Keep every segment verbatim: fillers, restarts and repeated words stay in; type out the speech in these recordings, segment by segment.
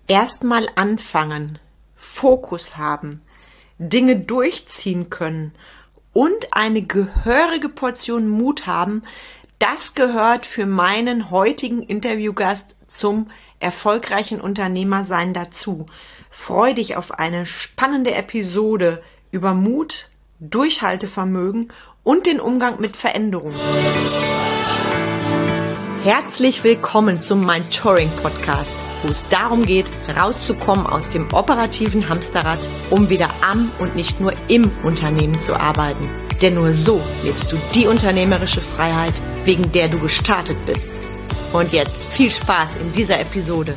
Erstmal anfangen, Fokus haben, Dinge durchziehen können und eine gehörige Portion Mut haben, das gehört für meinen heutigen Interviewgast zum erfolgreichen Unternehmersein dazu. Freu dich auf eine spannende Episode über Mut, Durchhaltevermögen und den Umgang mit Veränderungen. Herzlich willkommen zum Mentoring Podcast, wo es darum geht, rauszukommen aus dem operativen Hamsterrad, um wieder am und nicht nur im Unternehmen zu arbeiten. Denn nur so lebst du die unternehmerische Freiheit, wegen der du gestartet bist. Und jetzt viel Spaß in dieser Episode.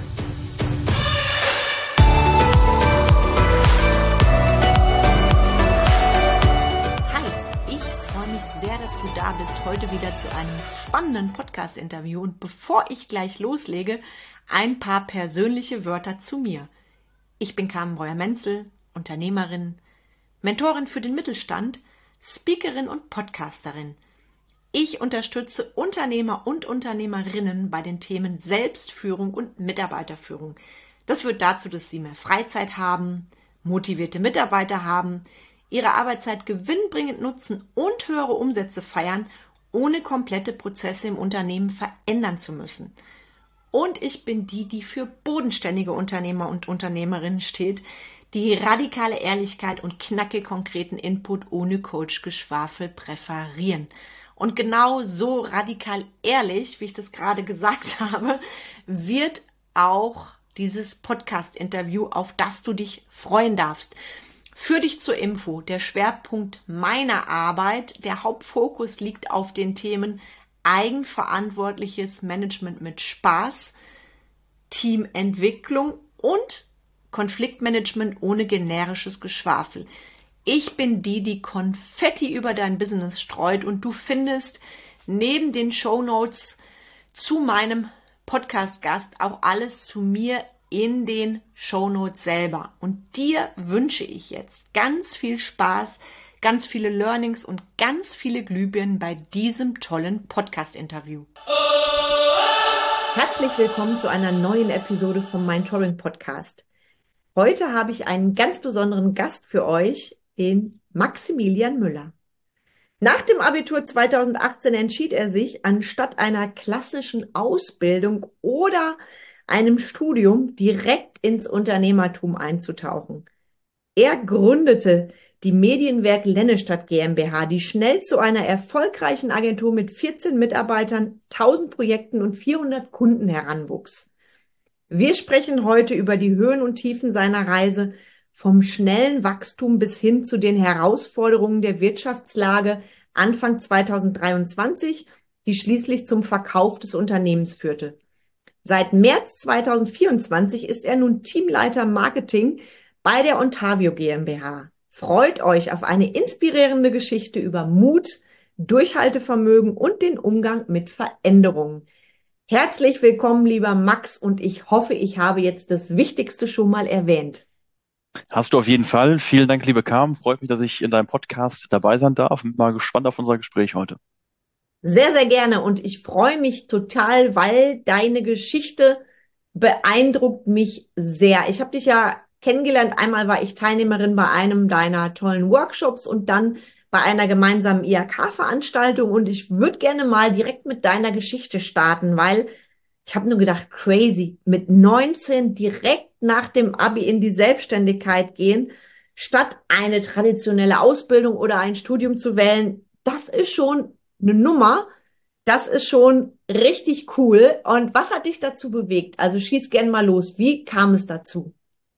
Du da bist, heute wieder zu einem spannenden Podcast-Interview. Und bevor ich gleich loslege, ein paar persönliche Wörter zu mir. Ich bin Carmen Breuer-Menzel, Unternehmerin, Mentorin für den Mittelstand, Speakerin und Podcasterin. Ich unterstütze Unternehmer und Unternehmerinnen bei den Themen Selbstführung und Mitarbeiterführung. Das führt dazu, dass sie mehr Freizeit haben, motivierte Mitarbeiter haben, ihre Arbeitszeit gewinnbringend nutzen und höhere Umsätze feiern, ohne komplette Prozesse im Unternehmen verändern zu müssen. Und ich bin die, die für bodenständige Unternehmer und Unternehmerinnen steht, die radikale Ehrlichkeit und knackig konkreten Input ohne Coach-Geschwafel präferieren. Und genau so radikal ehrlich, wie ich das gerade gesagt habe, wird auch dieses Podcast-Interview, auf das du dich freuen darfst. Für dich zur Info, der Schwerpunkt meiner Arbeit, der Hauptfokus liegt auf den Themen eigenverantwortliches Management mit Spaß, Teamentwicklung und Konfliktmanagement ohne generisches Geschwafel. Ich bin die, die Konfetti über dein Business streut und du findest neben den Shownotes zu meinem Podcast-Gast auch alles zu mir in den Shownotes selber. Und dir wünsche ich jetzt ganz viel Spaß, ganz viele Learnings und ganz viele Glühbirnen bei diesem tollen Podcast-Interview. Herzlich willkommen zu einer neuen Episode vom Mentoring Podcast. Heute habe ich einen ganz besonderen Gast für euch, den Maximilian Müller. Nach dem Abitur zweitausendachtzehn entschied er sich, anstatt einer klassischen Ausbildung oder einem Studium direkt ins Unternehmertum einzutauchen. Er gründete die Medienwerk Lennestadt GmbH, die schnell zu einer erfolgreichen Agentur mit vierzehn Mitarbeitern, tausend Projekten und vierhundert Kunden heranwuchs. Wir sprechen heute über die Höhen und Tiefen seiner Reise, vom schnellen Wachstum bis hin zu den Herausforderungen der Wirtschaftslage Anfang zweitausenddreiundzwanzig, die schließlich zum Verkauf des Unternehmens führte. Seit März zweitausendvierundzwanzig ist er nun Teamleiter Marketing bei der Ontavio GmbH. Freut euch auf eine inspirierende Geschichte über Mut, Durchhaltevermögen und den Umgang mit Veränderungen. Herzlich willkommen, lieber Max, und ich hoffe, ich habe jetzt das Wichtigste schon mal erwähnt. Hast du auf jeden Fall. Vielen Dank, liebe Carmen. Freut mich, dass ich in deinem Podcast dabei sein darf. Bin mal gespannt auf unser Gespräch heute. Sehr, sehr gerne, und ich freue mich total, weil deine Geschichte beeindruckt mich sehr. Ich habe dich ja kennengelernt. Einmal war ich Teilnehmerin bei einem deiner tollen Workshops und dann bei einer gemeinsamen I H K-Veranstaltung, und ich würde gerne mal direkt mit deiner Geschichte starten, weil ich habe nur gedacht, crazy, mit neunzehn direkt nach dem Abi in die Selbstständigkeit gehen, statt eine traditionelle Ausbildung oder ein Studium zu wählen. Das ist schon eine Nummer. Das ist schon richtig cool. Und was hat dich dazu bewegt? Also schieß gern mal los. Wie kam es dazu?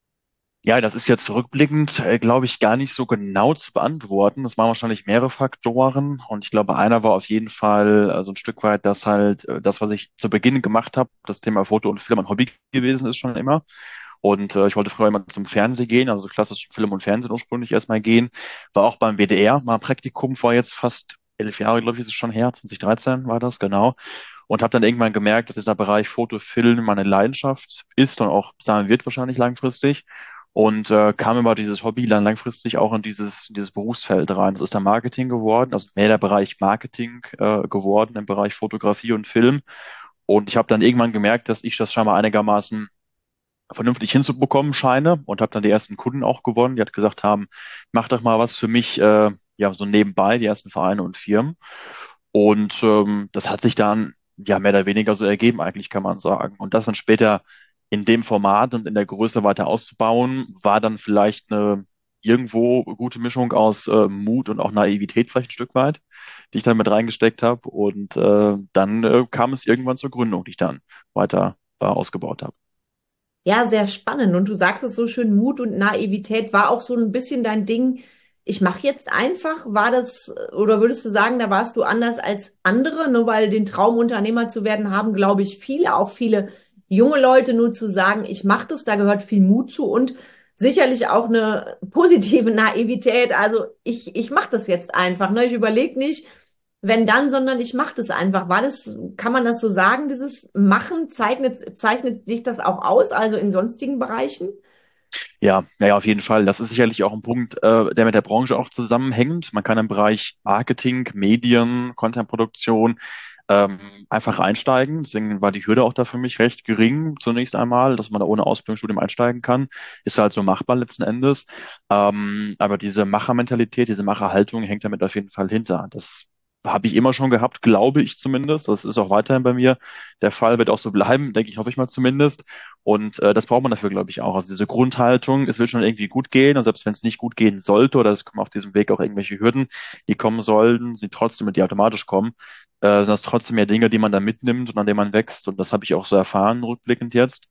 Ja, das ist jetzt zurückblickend, äh, glaube ich, gar nicht so genau zu beantworten. Das waren wahrscheinlich mehrere Faktoren. Und ich glaube, einer war auf jeden Fall äh, so ein Stück weit, dass halt äh, das, was ich zu Beginn gemacht habe, das Thema Foto und Film ein Hobby gewesen ist schon immer. Und äh, ich wollte früher immer zum Fernsehen gehen, also klassisch Film und Fernsehen ursprünglich erstmal gehen. War auch beim W D R, mal ein Praktikum vor jetzt fast elf Jahre, glaube ich, ist es schon her. zwanzig dreizehn war das, genau. Und habe dann irgendwann gemerkt, dass dieser Bereich Foto, Film meine Leidenschaft ist und auch sein wird wahrscheinlich langfristig. Und äh, kam immer dieses Hobby dann langfristig auch in dieses, in dieses Berufsfeld rein. Das ist dann Marketing geworden, also mehr der Bereich Marketing äh, geworden im Bereich Fotografie und Film. Und ich habe dann irgendwann gemerkt, dass ich das scheinbar einigermaßen vernünftig hinzubekommen scheine und habe dann die ersten Kunden auch gewonnen, die halt gesagt haben, mach doch mal was für mich, äh, ja, so nebenbei, die ersten Vereine und Firmen. Und ähm, das hat sich dann ja mehr oder weniger so ergeben, eigentlich kann man sagen. Und das dann später in dem Format und in der Größe weiter auszubauen, war dann vielleicht eine irgendwo gute Mischung aus äh, Mut und auch Naivität vielleicht ein Stück weit, die ich dann mit reingesteckt habe. Und äh, dann äh, kam es irgendwann zur Gründung, die ich dann weiter äh, ausgebaut habe. Ja, sehr spannend. Und du sagst es so schön, Mut und Naivität war auch so ein bisschen dein Ding. Ich mache jetzt einfach, war das, oder würdest du sagen, da warst du anders als andere, nur weil den Traum, Unternehmer zu werden, haben, glaube ich, viele, auch viele junge Leute, nur zu sagen, ich mache das, da gehört viel Mut zu und sicherlich auch eine positive Naivität. Also ich, ich mache das jetzt einfach, ne? Ich überlege nicht, wenn dann, sondern ich mache das einfach. War das, kann man das so sagen, dieses Machen, zeichnet, zeichnet dich das auch aus, also in sonstigen Bereichen? Ja, naja, auf jeden Fall. Das ist sicherlich auch ein Punkt, äh, der mit der Branche auch zusammenhängt. Man kann im Bereich Marketing, Medien, Contentproduktion ähm, einfach einsteigen. Deswegen war die Hürde auch da für mich recht gering zunächst einmal, dass man da ohne Ausbildungsstudium einsteigen kann. Ist halt so machbar letzten Endes. Ähm, aber diese Machermentalität, diese Macherhaltung hängt damit auf jeden Fall hinter. Das habe ich immer schon gehabt, glaube ich zumindest. Das ist auch weiterhin bei mir der Fall, wird auch so bleiben, denke ich, hoffe ich mal zumindest. Und äh, das braucht man dafür, glaube ich, auch. Also diese Grundhaltung, es wird schon irgendwie gut gehen. Und selbst wenn es nicht gut gehen sollte oder es kommen auf diesem Weg auch irgendwelche Hürden, die kommen sollten, die trotzdem, die automatisch kommen, äh, sind das trotzdem ja Dinge, die man da mitnimmt und an denen man wächst. Und das habe ich auch so erfahren, rückblickend jetzt.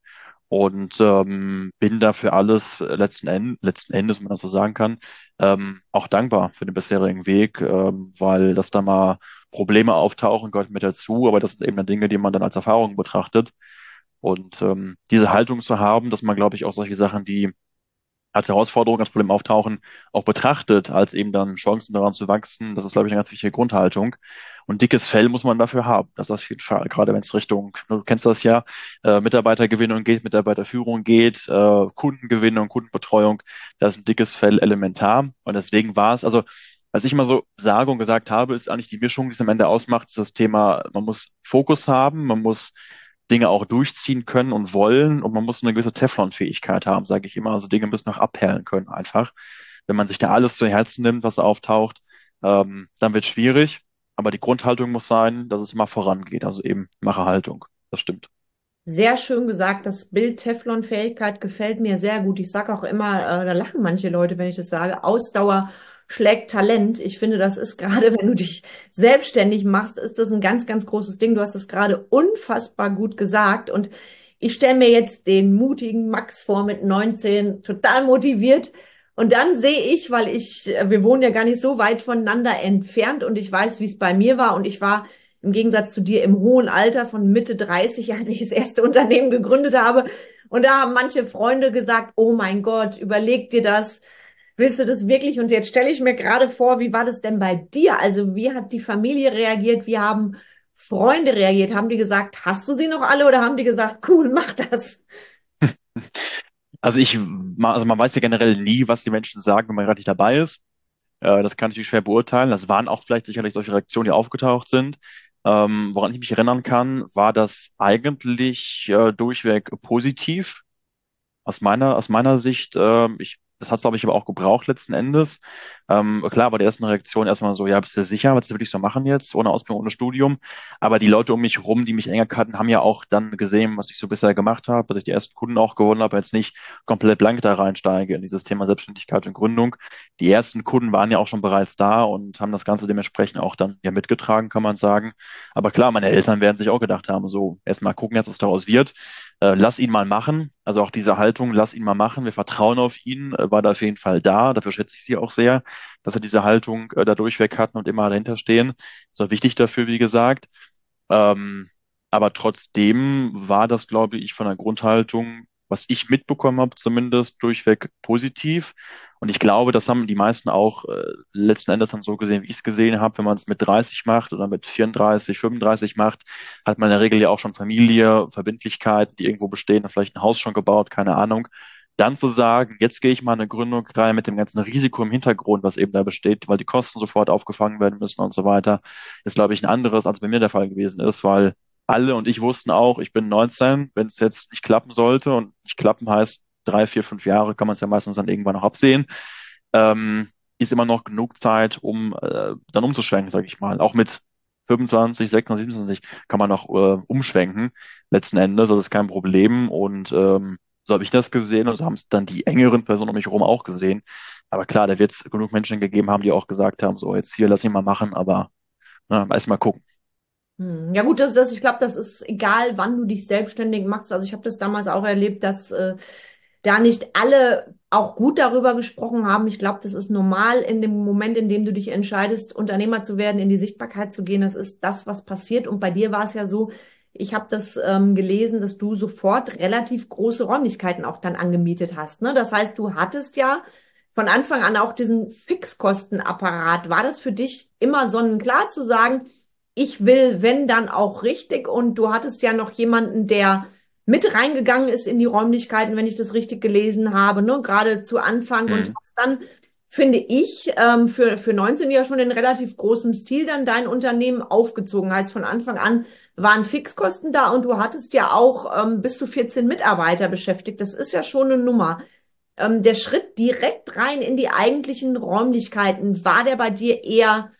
Und ähm, bin dafür alles äh, letzten Endes, letzten Endes, wenn man das so sagen kann, ähm, auch dankbar für den bisherigen Weg, ähm, weil dass da mal Probleme auftauchen, gehört mit dazu, aber das sind eben dann Dinge, die man dann als Erfahrung betrachtet. Und ähm, diese Haltung zu haben, dass man, glaube ich, auch solche Sachen, die als Herausforderung, als Problem auftauchen, auch betrachtet, als eben dann Chancen daran zu wachsen, das ist, glaube ich, eine ganz wichtige Grundhaltung. Und dickes Fell muss man dafür haben. Das auf jeden Fall, gerade wenn es Richtung, du kennst das ja, äh, Mitarbeitergewinnung geht, Mitarbeiterführung geht, äh, Kundengewinnung, Kundenbetreuung, da ist ein dickes Fell elementar. Und deswegen war es, also was ich immer so sage und gesagt habe, ist eigentlich die Mischung, die es am Ende ausmacht, ist das Thema, man muss Fokus haben, man muss Dinge auch durchziehen können und wollen und man muss eine gewisse Teflon-Fähigkeit haben, sage ich immer. Also Dinge müssen auch abperlen können einfach. Wenn man sich da alles zu Herzen nimmt, was auftaucht, ähm, dann wird es schwierig. Aber die Grundhaltung muss sein, dass es immer vorangeht. Also eben Macherhaltung. Das stimmt. Sehr schön gesagt, das Bild Teflon-Fähigkeit gefällt mir sehr gut. Ich sage auch immer, äh, da lachen manche Leute, wenn ich das sage, Ausdauer schlägt Talent. Ich finde, das ist gerade, wenn du dich selbstständig machst, ist das ein ganz, ganz großes Ding. Du hast es gerade unfassbar gut gesagt. Und ich stelle mir jetzt den mutigen Max vor mit neunzehn, total motiviert. Und dann sehe ich, weil ich, äh, wir wohnen ja gar nicht so weit voneinander entfernt und ich weiß, wie es bei mir war. Und ich war im Gegensatz zu dir im hohen Alter von Mitte dreißig, als ich das erste Unternehmen gegründet habe. Und da haben manche Freunde gesagt, oh mein Gott, überleg dir das. Willst du das wirklich? Und jetzt stelle ich mir gerade vor, wie war das denn bei dir? Also wie hat die Familie reagiert? Wie haben Freunde reagiert? Haben die gesagt, hast du sie noch alle oder haben die gesagt, cool, mach das? Also ich, ma- also man weiß ja generell nie, was die Menschen sagen, wenn man gerade nicht dabei ist. Äh, das kann ich natürlich schwer beurteilen. Das waren auch vielleicht sicherlich solche Reaktionen, die aufgetaucht sind. Ähm, woran ich mich erinnern kann, war das eigentlich äh, durchweg positiv. Aus meiner, aus meiner Sicht, ähm, ich, das hat es, glaube ich, aber auch gebraucht letzten Endes. Ähm, klar war die erste Reaktion erstmal so, ja, bist du sicher, was will ich so machen jetzt, ohne Ausbildung, ohne Studium? Aber die Leute um mich herum, die mich enger kannten, haben ja auch dann gesehen, was ich so bisher gemacht habe, dass ich die ersten Kunden auch gewonnen habe, jetzt nicht komplett blank da reinsteige in dieses Thema Selbstständigkeit und Gründung. Die ersten Kunden waren ja auch schon bereits da und haben das Ganze dementsprechend auch dann ja mitgetragen, kann man sagen. Aber klar, meine Eltern werden sich auch gedacht haben, so erstmal gucken jetzt, was daraus wird, äh, lass ihn mal machen. Also auch diese Haltung, lass ihn mal machen, wir vertrauen auf ihn, äh, war da auf jeden Fall da. Dafür schätze ich sie auch sehr, dass er diese Haltung äh, da durchweg hatten und immer dahinter stehen. Ist auch wichtig dafür, wie gesagt. Ähm, aber trotzdem war das, glaube ich, von der Grundhaltung, was ich mitbekommen habe, zumindest durchweg positiv. Und ich glaube, das haben die meisten auch äh, letzten Endes dann so gesehen, wie ich es gesehen habe. Wenn man es mit dreißig macht oder mit vierunddreißig, fünfunddreißig macht, hat man in der Regel ja auch schon Familie, Verbindlichkeiten, die irgendwo bestehen, vielleicht ein Haus schon gebaut, keine Ahnung. Dann zu sagen, jetzt gehe ich mal eine Gründung rein mit dem ganzen Risiko im Hintergrund, was eben da besteht, weil die Kosten sofort aufgefangen werden müssen und so weiter, ist, glaube ich, ein anderes, als bei mir der Fall gewesen ist, weil alle und ich wussten auch, ich bin neunzehn, wenn es jetzt nicht klappen sollte und nicht klappen heißt drei, vier, fünf Jahre, kann man es ja meistens dann irgendwann noch absehen, ähm, ist immer noch genug Zeit, um äh, dann umzuschwenken, sage ich mal. Auch mit fünfundzwanzig, sechsundzwanzig, siebenundzwanzig kann man noch äh, umschwenken, letzten Endes, das ist kein Problem und ähm, so habe ich das gesehen und so haben es dann die engeren Personen um mich herum auch gesehen. Aber klar, da wird es genug Menschen gegeben haben, die auch gesagt haben, so jetzt hier, lass ihn mal machen, aber ne, erst mal gucken. Hm. Ja gut, das, das, ich glaube, das ist egal, wann du dich selbstständig machst. Also ich habe das damals auch erlebt, dass äh, da nicht alle auch gut darüber gesprochen haben. Ich glaube, das ist normal in dem Moment, in dem du dich entscheidest, Unternehmer zu werden, in die Sichtbarkeit zu gehen. Das ist das, was passiert. Und bei dir war es ja so, ich habe das ähm, gelesen, dass du sofort relativ große Räumlichkeiten auch dann angemietet hast. Ne? Das heißt, du hattest ja von Anfang an auch diesen Fixkostenapparat. War das für dich immer sonnenklar zu sagen, ich will, wenn dann auch richtig. Und du hattest ja noch jemanden, der mit reingegangen ist in die Räumlichkeiten, wenn ich das richtig gelesen habe, ne? Gerade zu Anfang und Mhm. hast dann, finde ich, ähm, für, für neunzehn ja schon in relativ großem Stil dann dein Unternehmen aufgezogen. Heißt, von Anfang an waren Fixkosten da und du hattest ja auch ähm, bis zu vierzehn Mitarbeiter beschäftigt. Das ist ja schon eine Nummer. Ähm, der Schritt direkt rein in die eigentlichen Räumlichkeiten, war der bei dir eher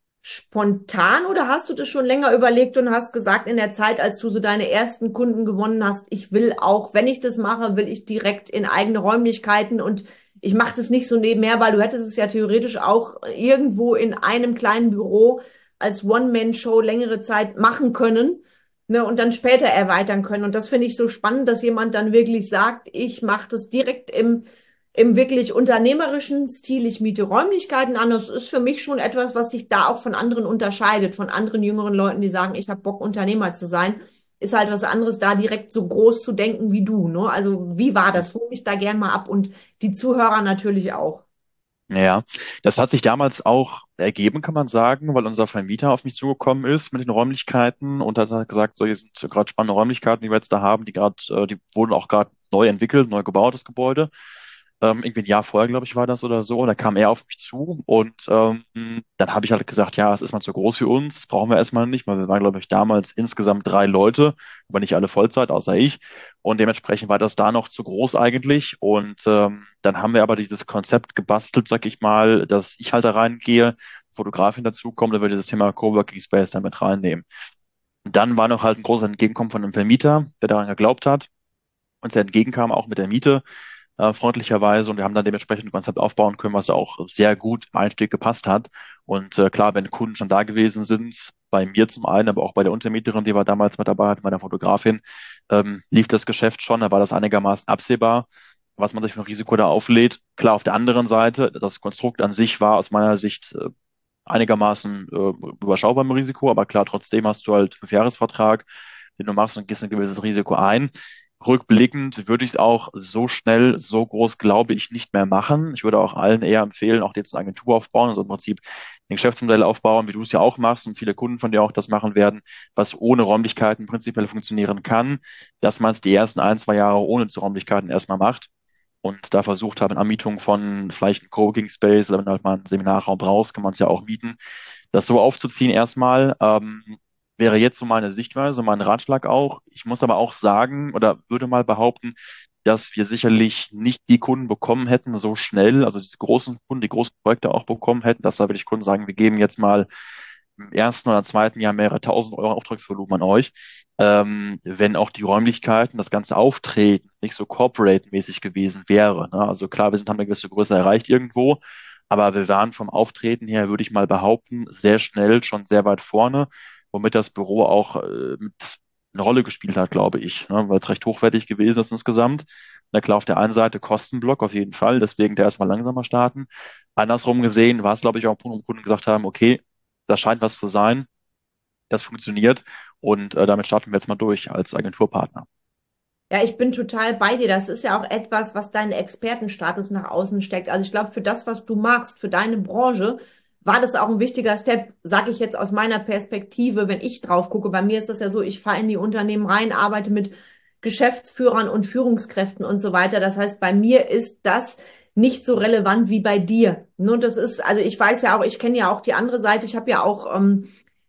spontan oder hast du das schon länger überlegt und hast gesagt, in der Zeit, als du so deine ersten Kunden gewonnen hast, ich will auch, wenn ich das mache, will ich direkt in eigene Räumlichkeiten und ich mache das nicht so nebenher, weil du hättest es ja theoretisch auch irgendwo in einem kleinen Büro als One-Man-Show längere Zeit machen können, ne, und dann später erweitern können. Und das finde ich so spannend, dass jemand dann wirklich sagt, ich mache das direkt im im wirklich unternehmerischen Stil. Ich miete Räumlichkeiten an. Das ist für mich schon etwas, was dich da auch von anderen unterscheidet, von anderen jüngeren Leuten, die sagen, ich habe Bock, Unternehmer zu sein. Ist halt was anderes, da direkt so groß zu denken wie du. Ne? Also wie war das? Hol mich da gern mal ab und die Zuhörer natürlich auch. Ja, das hat sich damals auch ergeben, kann man sagen, weil unser Vermieter auf mich zugekommen ist mit den Räumlichkeiten und hat halt gesagt, so, hier sind gerade spannende Räumlichkeiten, die wir jetzt da haben, die gerade, äh, die wurden auch gerade neu entwickelt, neu gebaut, das Gebäude. Ähm, irgendwie ein Jahr vorher, glaube ich, war das oder so. Und da kam er auf mich zu und ähm, dann habe ich halt gesagt, ja, es ist mal zu groß für uns, das brauchen wir erstmal nicht, weil wir waren, glaube ich, damals insgesamt drei Leute, aber nicht alle Vollzeit, außer ich. Und dementsprechend war das da noch zu groß eigentlich. Und ähm, dann haben wir aber dieses Konzept gebastelt, sag ich mal, dass ich halt da reingehe, Fotografin dazukommt, dann wir dieses Thema Coworking Space da mit reinnehmen. Und dann war noch halt ein großes Entgegenkommen von einem Vermieter, der daran geglaubt hat, uns entgegenkam, auch mit der Miete äh, freundlicherweise und wir haben dann dementsprechend ein Konzept aufbauen können, was auch sehr gut im Einstieg gepasst hat. Und äh, klar, wenn Kunden schon da gewesen sind, bei mir zum einen, aber auch bei der Untermieterin, die wir damals mit dabei hatten, bei der Fotografin, ähm, lief das Geschäft schon, da war das einigermaßen absehbar, was man sich für ein Risiko da auflädt. Klar, auf der anderen Seite, das Konstrukt an sich war aus meiner Sicht äh, einigermaßen äh, überschaubar im Risiko, aber klar, trotzdem hast du halt einen Fünfjahresvertrag, den du machst und gehst ein gewisses Risiko ein. Rückblickend würde ich es auch so schnell, so groß, glaube ich, nicht mehr machen. Ich würde auch allen eher empfehlen, auch jetzt eine Agentur aufbauen, also im Prinzip ein Geschäftsmodell aufbauen, wie du es ja auch machst und viele Kunden von dir auch das machen werden, was ohne Räumlichkeiten prinzipiell funktionieren kann, dass man es die ersten ein, zwei Jahre ohne die Räumlichkeiten erstmal macht und da versucht haben, in Anmietung von vielleicht einem Coworking Space oder wenn du halt mal einen Seminarraum brauchst, kann man es ja auch mieten, das so aufzuziehen erstmal. Ähm, wäre jetzt so meine Sichtweise, mein Ratschlag auch. Ich muss aber auch sagen oder würde mal behaupten, dass wir sicherlich nicht die Kunden bekommen hätten so schnell, also diese großen Kunden, die großen Projekte auch bekommen hätten, dass da wirklich Kunden sagen, wir geben jetzt mal im ersten oder zweiten Jahr mehrere tausend Euro Auftragsvolumen an euch, ähm, wenn auch die Räumlichkeiten, das ganze Auftreten nicht so corporate-mäßig gewesen wäre. Ne? Also klar, wir sind, haben eine gewisse Größe erreicht irgendwo, aber wir waren vom Auftreten her, würde ich mal behaupten, sehr schnell schon sehr weit vorne, womit das Büro auch äh, mit eine Rolle gespielt hat, glaube ich, ne? Weil es recht hochwertig gewesen ist insgesamt. Na klar, auf der einen Seite Kostenblock auf jeden Fall, deswegen der erstmal langsamer starten. Andersrum gesehen war es, glaube ich, auch ein Punkt, wo Kunden gesagt haben, okay, das scheint was zu sein, das funktioniert und äh, damit starten wir jetzt mal durch als Agenturpartner. Ja, ich bin total bei dir. Das ist ja auch etwas, was deinen Expertenstatus nach außen steckt. Also ich glaube, für das, was du magst, für deine Branche, war das auch ein wichtiger Step, sage ich jetzt aus meiner Perspektive, wenn ich drauf gucke. Bei mir ist das ja so, ich fahre in die Unternehmen rein, arbeite mit Geschäftsführern und Führungskräften und so weiter. Das heißt, bei mir ist das nicht so relevant wie bei dir. Nur das ist, also ich weiß ja auch, ich kenne ja auch die andere Seite. Ich habe ja auch ähm,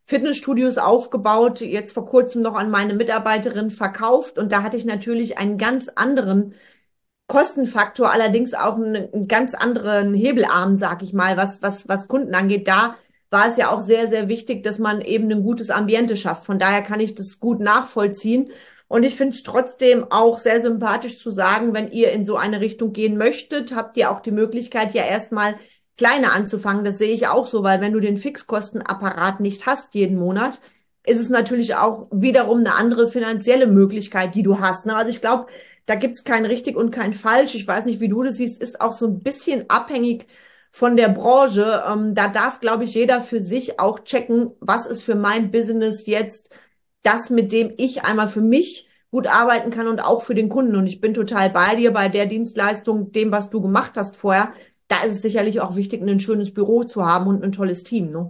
Fitnessstudios aufgebaut, jetzt vor kurzem noch an meine Mitarbeiterin verkauft und da hatte ich natürlich einen ganz anderen Kostenfaktor, allerdings auch einen, einen ganz anderen Hebelarm, sag ich mal, was, was, was Kunden angeht. Da war es ja auch sehr, sehr wichtig, dass man eben ein gutes Ambiente schafft. Von daher kann ich das gut nachvollziehen. Und ich finde es trotzdem auch sehr sympathisch zu sagen, wenn ihr in so eine Richtung gehen möchtet, habt ihr auch die Möglichkeit, ja erstmal kleiner anzufangen. Das sehe ich auch so, weil wenn du den Fixkostenapparat nicht hast jeden Monat, ist es natürlich auch wiederum eine andere finanzielle Möglichkeit, die du hast. Ne? Also ich glaube, da gibt's kein richtig und kein falsch. Ich weiß nicht, wie du das siehst, ist auch so ein bisschen abhängig von der Branche. Ähm, da darf, glaube ich, jeder für sich auch checken, was ist für mein Business jetzt das, mit dem ich einmal für mich gut arbeiten kann und auch für den Kunden. Und ich bin total bei dir bei der Dienstleistung, dem, was du gemacht hast vorher. Da ist es sicherlich auch wichtig, ein schönes Büro zu haben und ein tolles Team, ne?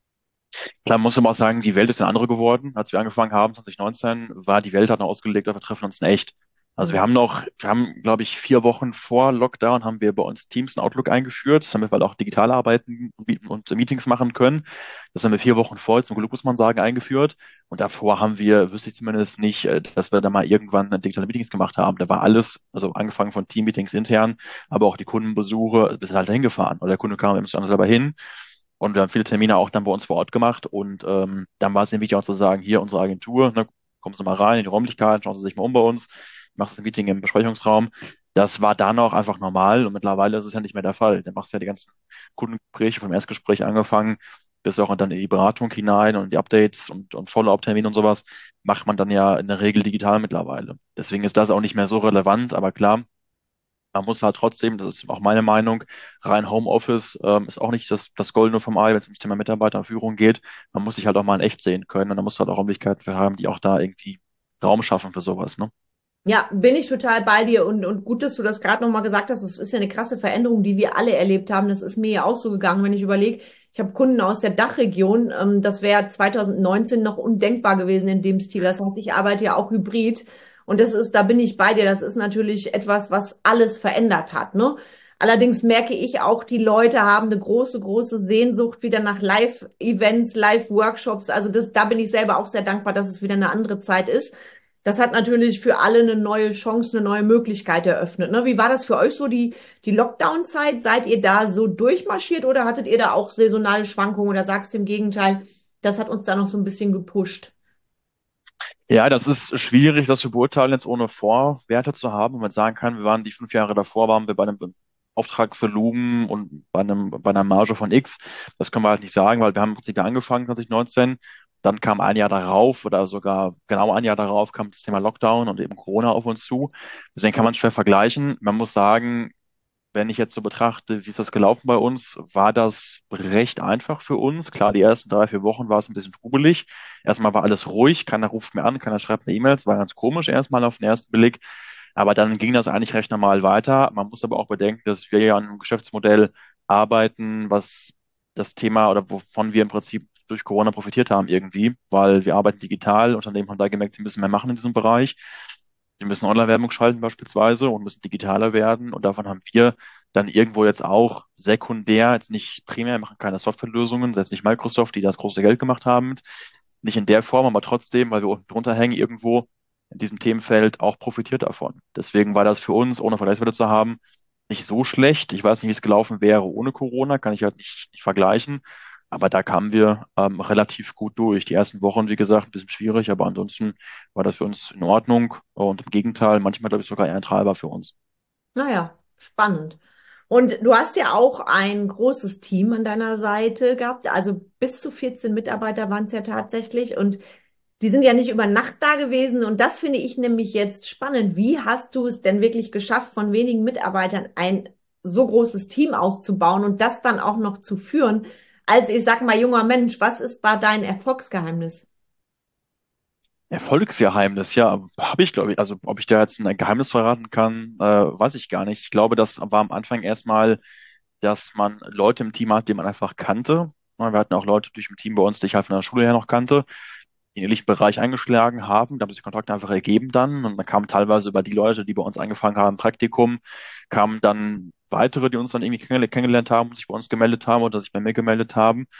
Klar, muss man auch sagen, die Welt ist eine andere geworden. Als wir angefangen haben, zwanzig neunzehn, war die Welt halt noch ausgelegt, auf wir treffen uns in echt. Also wir Mhm. haben noch, wir haben, glaube ich, vier Wochen vor Lockdown haben wir bei uns Teams und Outlook eingeführt, damit wir halt auch digital arbeiten und Meetings machen können. Das haben wir vier Wochen vorher, zum Glück muss man sagen, eingeführt. Und davor haben wir, wüsste ich zumindest nicht, äh, dass wir da mal irgendwann digitale Meetings gemacht haben. Da war alles, also angefangen von Team-Meetings intern, aber auch die Kundenbesuche, wir sind halt hingefahren. Oder der Kunde kam, wir müssen dann selber hin. Und wir haben viele Termine auch dann bei uns vor Ort gemacht. Und ähm, dann war es eben wichtig auch zu sagen, hier unsere Agentur, ne, kommen Sie mal rein in die Räumlichkeiten, schauen Sie sich mal um bei uns, machst ein Meeting im Besprechungsraum. Das war dann auch einfach normal und mittlerweile ist es ja nicht mehr der Fall. Dann machst du ja die ganzen Kundengespräche vom Erstgespräch angefangen, bis auch dann in die Beratung hinein und die Updates und, und Follow-up-Termine und sowas, macht man dann ja in der Regel digital mittlerweile. Deswegen ist das auch nicht mehr so relevant, aber klar, man muss halt trotzdem, das ist auch meine Meinung, rein Homeoffice ähm, ist auch nicht das, das Goldene vom Ei, wenn es ums Thema Mitarbeiterführung geht. Man muss sich halt auch mal in echt sehen können und da muss halt auch Möglichkeiten für haben, die auch da irgendwie Raum schaffen für sowas, ne? Ja, bin ich total bei dir und, und gut, dass du das gerade nochmal gesagt hast. Das ist ja eine krasse Veränderung, die wir alle erlebt haben. Das ist mir ja auch so gegangen, wenn ich überlege, ich habe Kunden aus der Dachregion. Ähm, das wäre zwanzig neunzehn noch undenkbar gewesen in dem Stil. Das heißt, ich arbeite ja auch hybrid und das ist, da bin ich bei dir. Das ist natürlich etwas, was alles verändert hat, ne? Allerdings merke ich auch, die Leute haben eine große, große Sehnsucht wieder nach Live-Events, Live-Workshops. Also das, da bin ich selber auch sehr dankbar, dass es wieder eine andere Zeit ist. Das hat natürlich für alle eine neue Chance, eine neue Möglichkeit eröffnet. Ne? Wie war das für euch so, die, die Lockdown-Zeit? Seid ihr da so durchmarschiert oder hattet ihr da auch saisonale Schwankungen oder sagst du im Gegenteil, das hat uns da noch so ein bisschen gepusht? Ja, das ist schwierig, das zu beurteilen, jetzt ohne Vorwerte zu haben, wenn man sagen kann, wir waren die fünf Jahre davor, waren wir bei einem Auftragsvolumen und bei einem, bei einer Marge von X. Das können wir halt nicht sagen, weil wir haben im Prinzip ja angefangen zwanzig neunzehn, dann kam ein Jahr darauf oder sogar genau ein Jahr darauf kam das Thema Lockdown und eben Corona auf uns zu. Deswegen kann man es schwer vergleichen. Man muss sagen, wenn ich jetzt so betrachte, wie ist das gelaufen bei uns, war das recht einfach für uns. Klar, die ersten drei, vier Wochen war es ein bisschen trubelig. Erstmal war alles ruhig, keiner ruft mir an, keiner schreibt mir E-Mails, war ganz komisch erstmal auf den ersten Blick. Aber dann ging das eigentlich recht normal weiter. Man muss aber auch bedenken, dass wir ja an einem Geschäftsmodell arbeiten, was das Thema oder wovon wir im Prinzip durch Corona profitiert haben irgendwie, weil wir arbeiten digital. Unternehmen haben da gemerkt, sie müssen mehr machen in diesem Bereich. Wir müssen Online-Werbung schalten beispielsweise und müssen digitaler werden. Und davon haben wir dann irgendwo jetzt auch sekundär, jetzt nicht primär, wir machen keine Softwarelösungen, das ist jetzt nicht Microsoft, die das große Geld gemacht haben, nicht in der Form, aber trotzdem, weil wir unten drunter hängen, irgendwo in diesem Themenfeld auch profitiert davon. Deswegen war das für uns, ohne Vergleichswerte zu haben, nicht so schlecht. Ich weiß nicht, wie es gelaufen wäre ohne Corona, kann ich halt nicht, nicht vergleichen. Aber da kamen wir ähm, relativ gut durch. Die ersten Wochen, wie gesagt, ein bisschen schwierig, aber ansonsten war das für uns in Ordnung. Und im Gegenteil, manchmal, glaube ich, sogar eher ein Treiber für uns. Naja, spannend. Und du hast ja auch ein großes Team an deiner Seite gehabt. Also bis zu vierzehn Mitarbeiter waren es ja tatsächlich. Und die sind ja nicht über Nacht da gewesen. Und das finde ich nämlich jetzt spannend. Wie hast du es denn wirklich geschafft, von wenigen Mitarbeitern ein so großes Team aufzubauen und das dann auch noch zu führen? Als, ich sag mal, junger Mensch, was ist da dein Erfolgsgeheimnis? Erfolgsgeheimnis, ja, habe ich, glaube ich. Also, ob ich da jetzt ein Geheimnis verraten kann, äh, weiß ich gar nicht. Ich glaube, das war am Anfang erstmal, dass man Leute im Team hat, die man einfach kannte. Wir hatten auch Leute durch im Team bei uns, die ich halt von der Schule her noch kannte, die einen ähnlichen Bereich eingeschlagen haben. Da haben sich Kontakte einfach ergeben dann. Und dann kamen teilweise über die Leute, die bei uns angefangen haben, Praktikum, kamen dann weitere, die uns dann irgendwie kennengelernt haben und sich bei uns gemeldet haben oder sich bei mir gemeldet haben.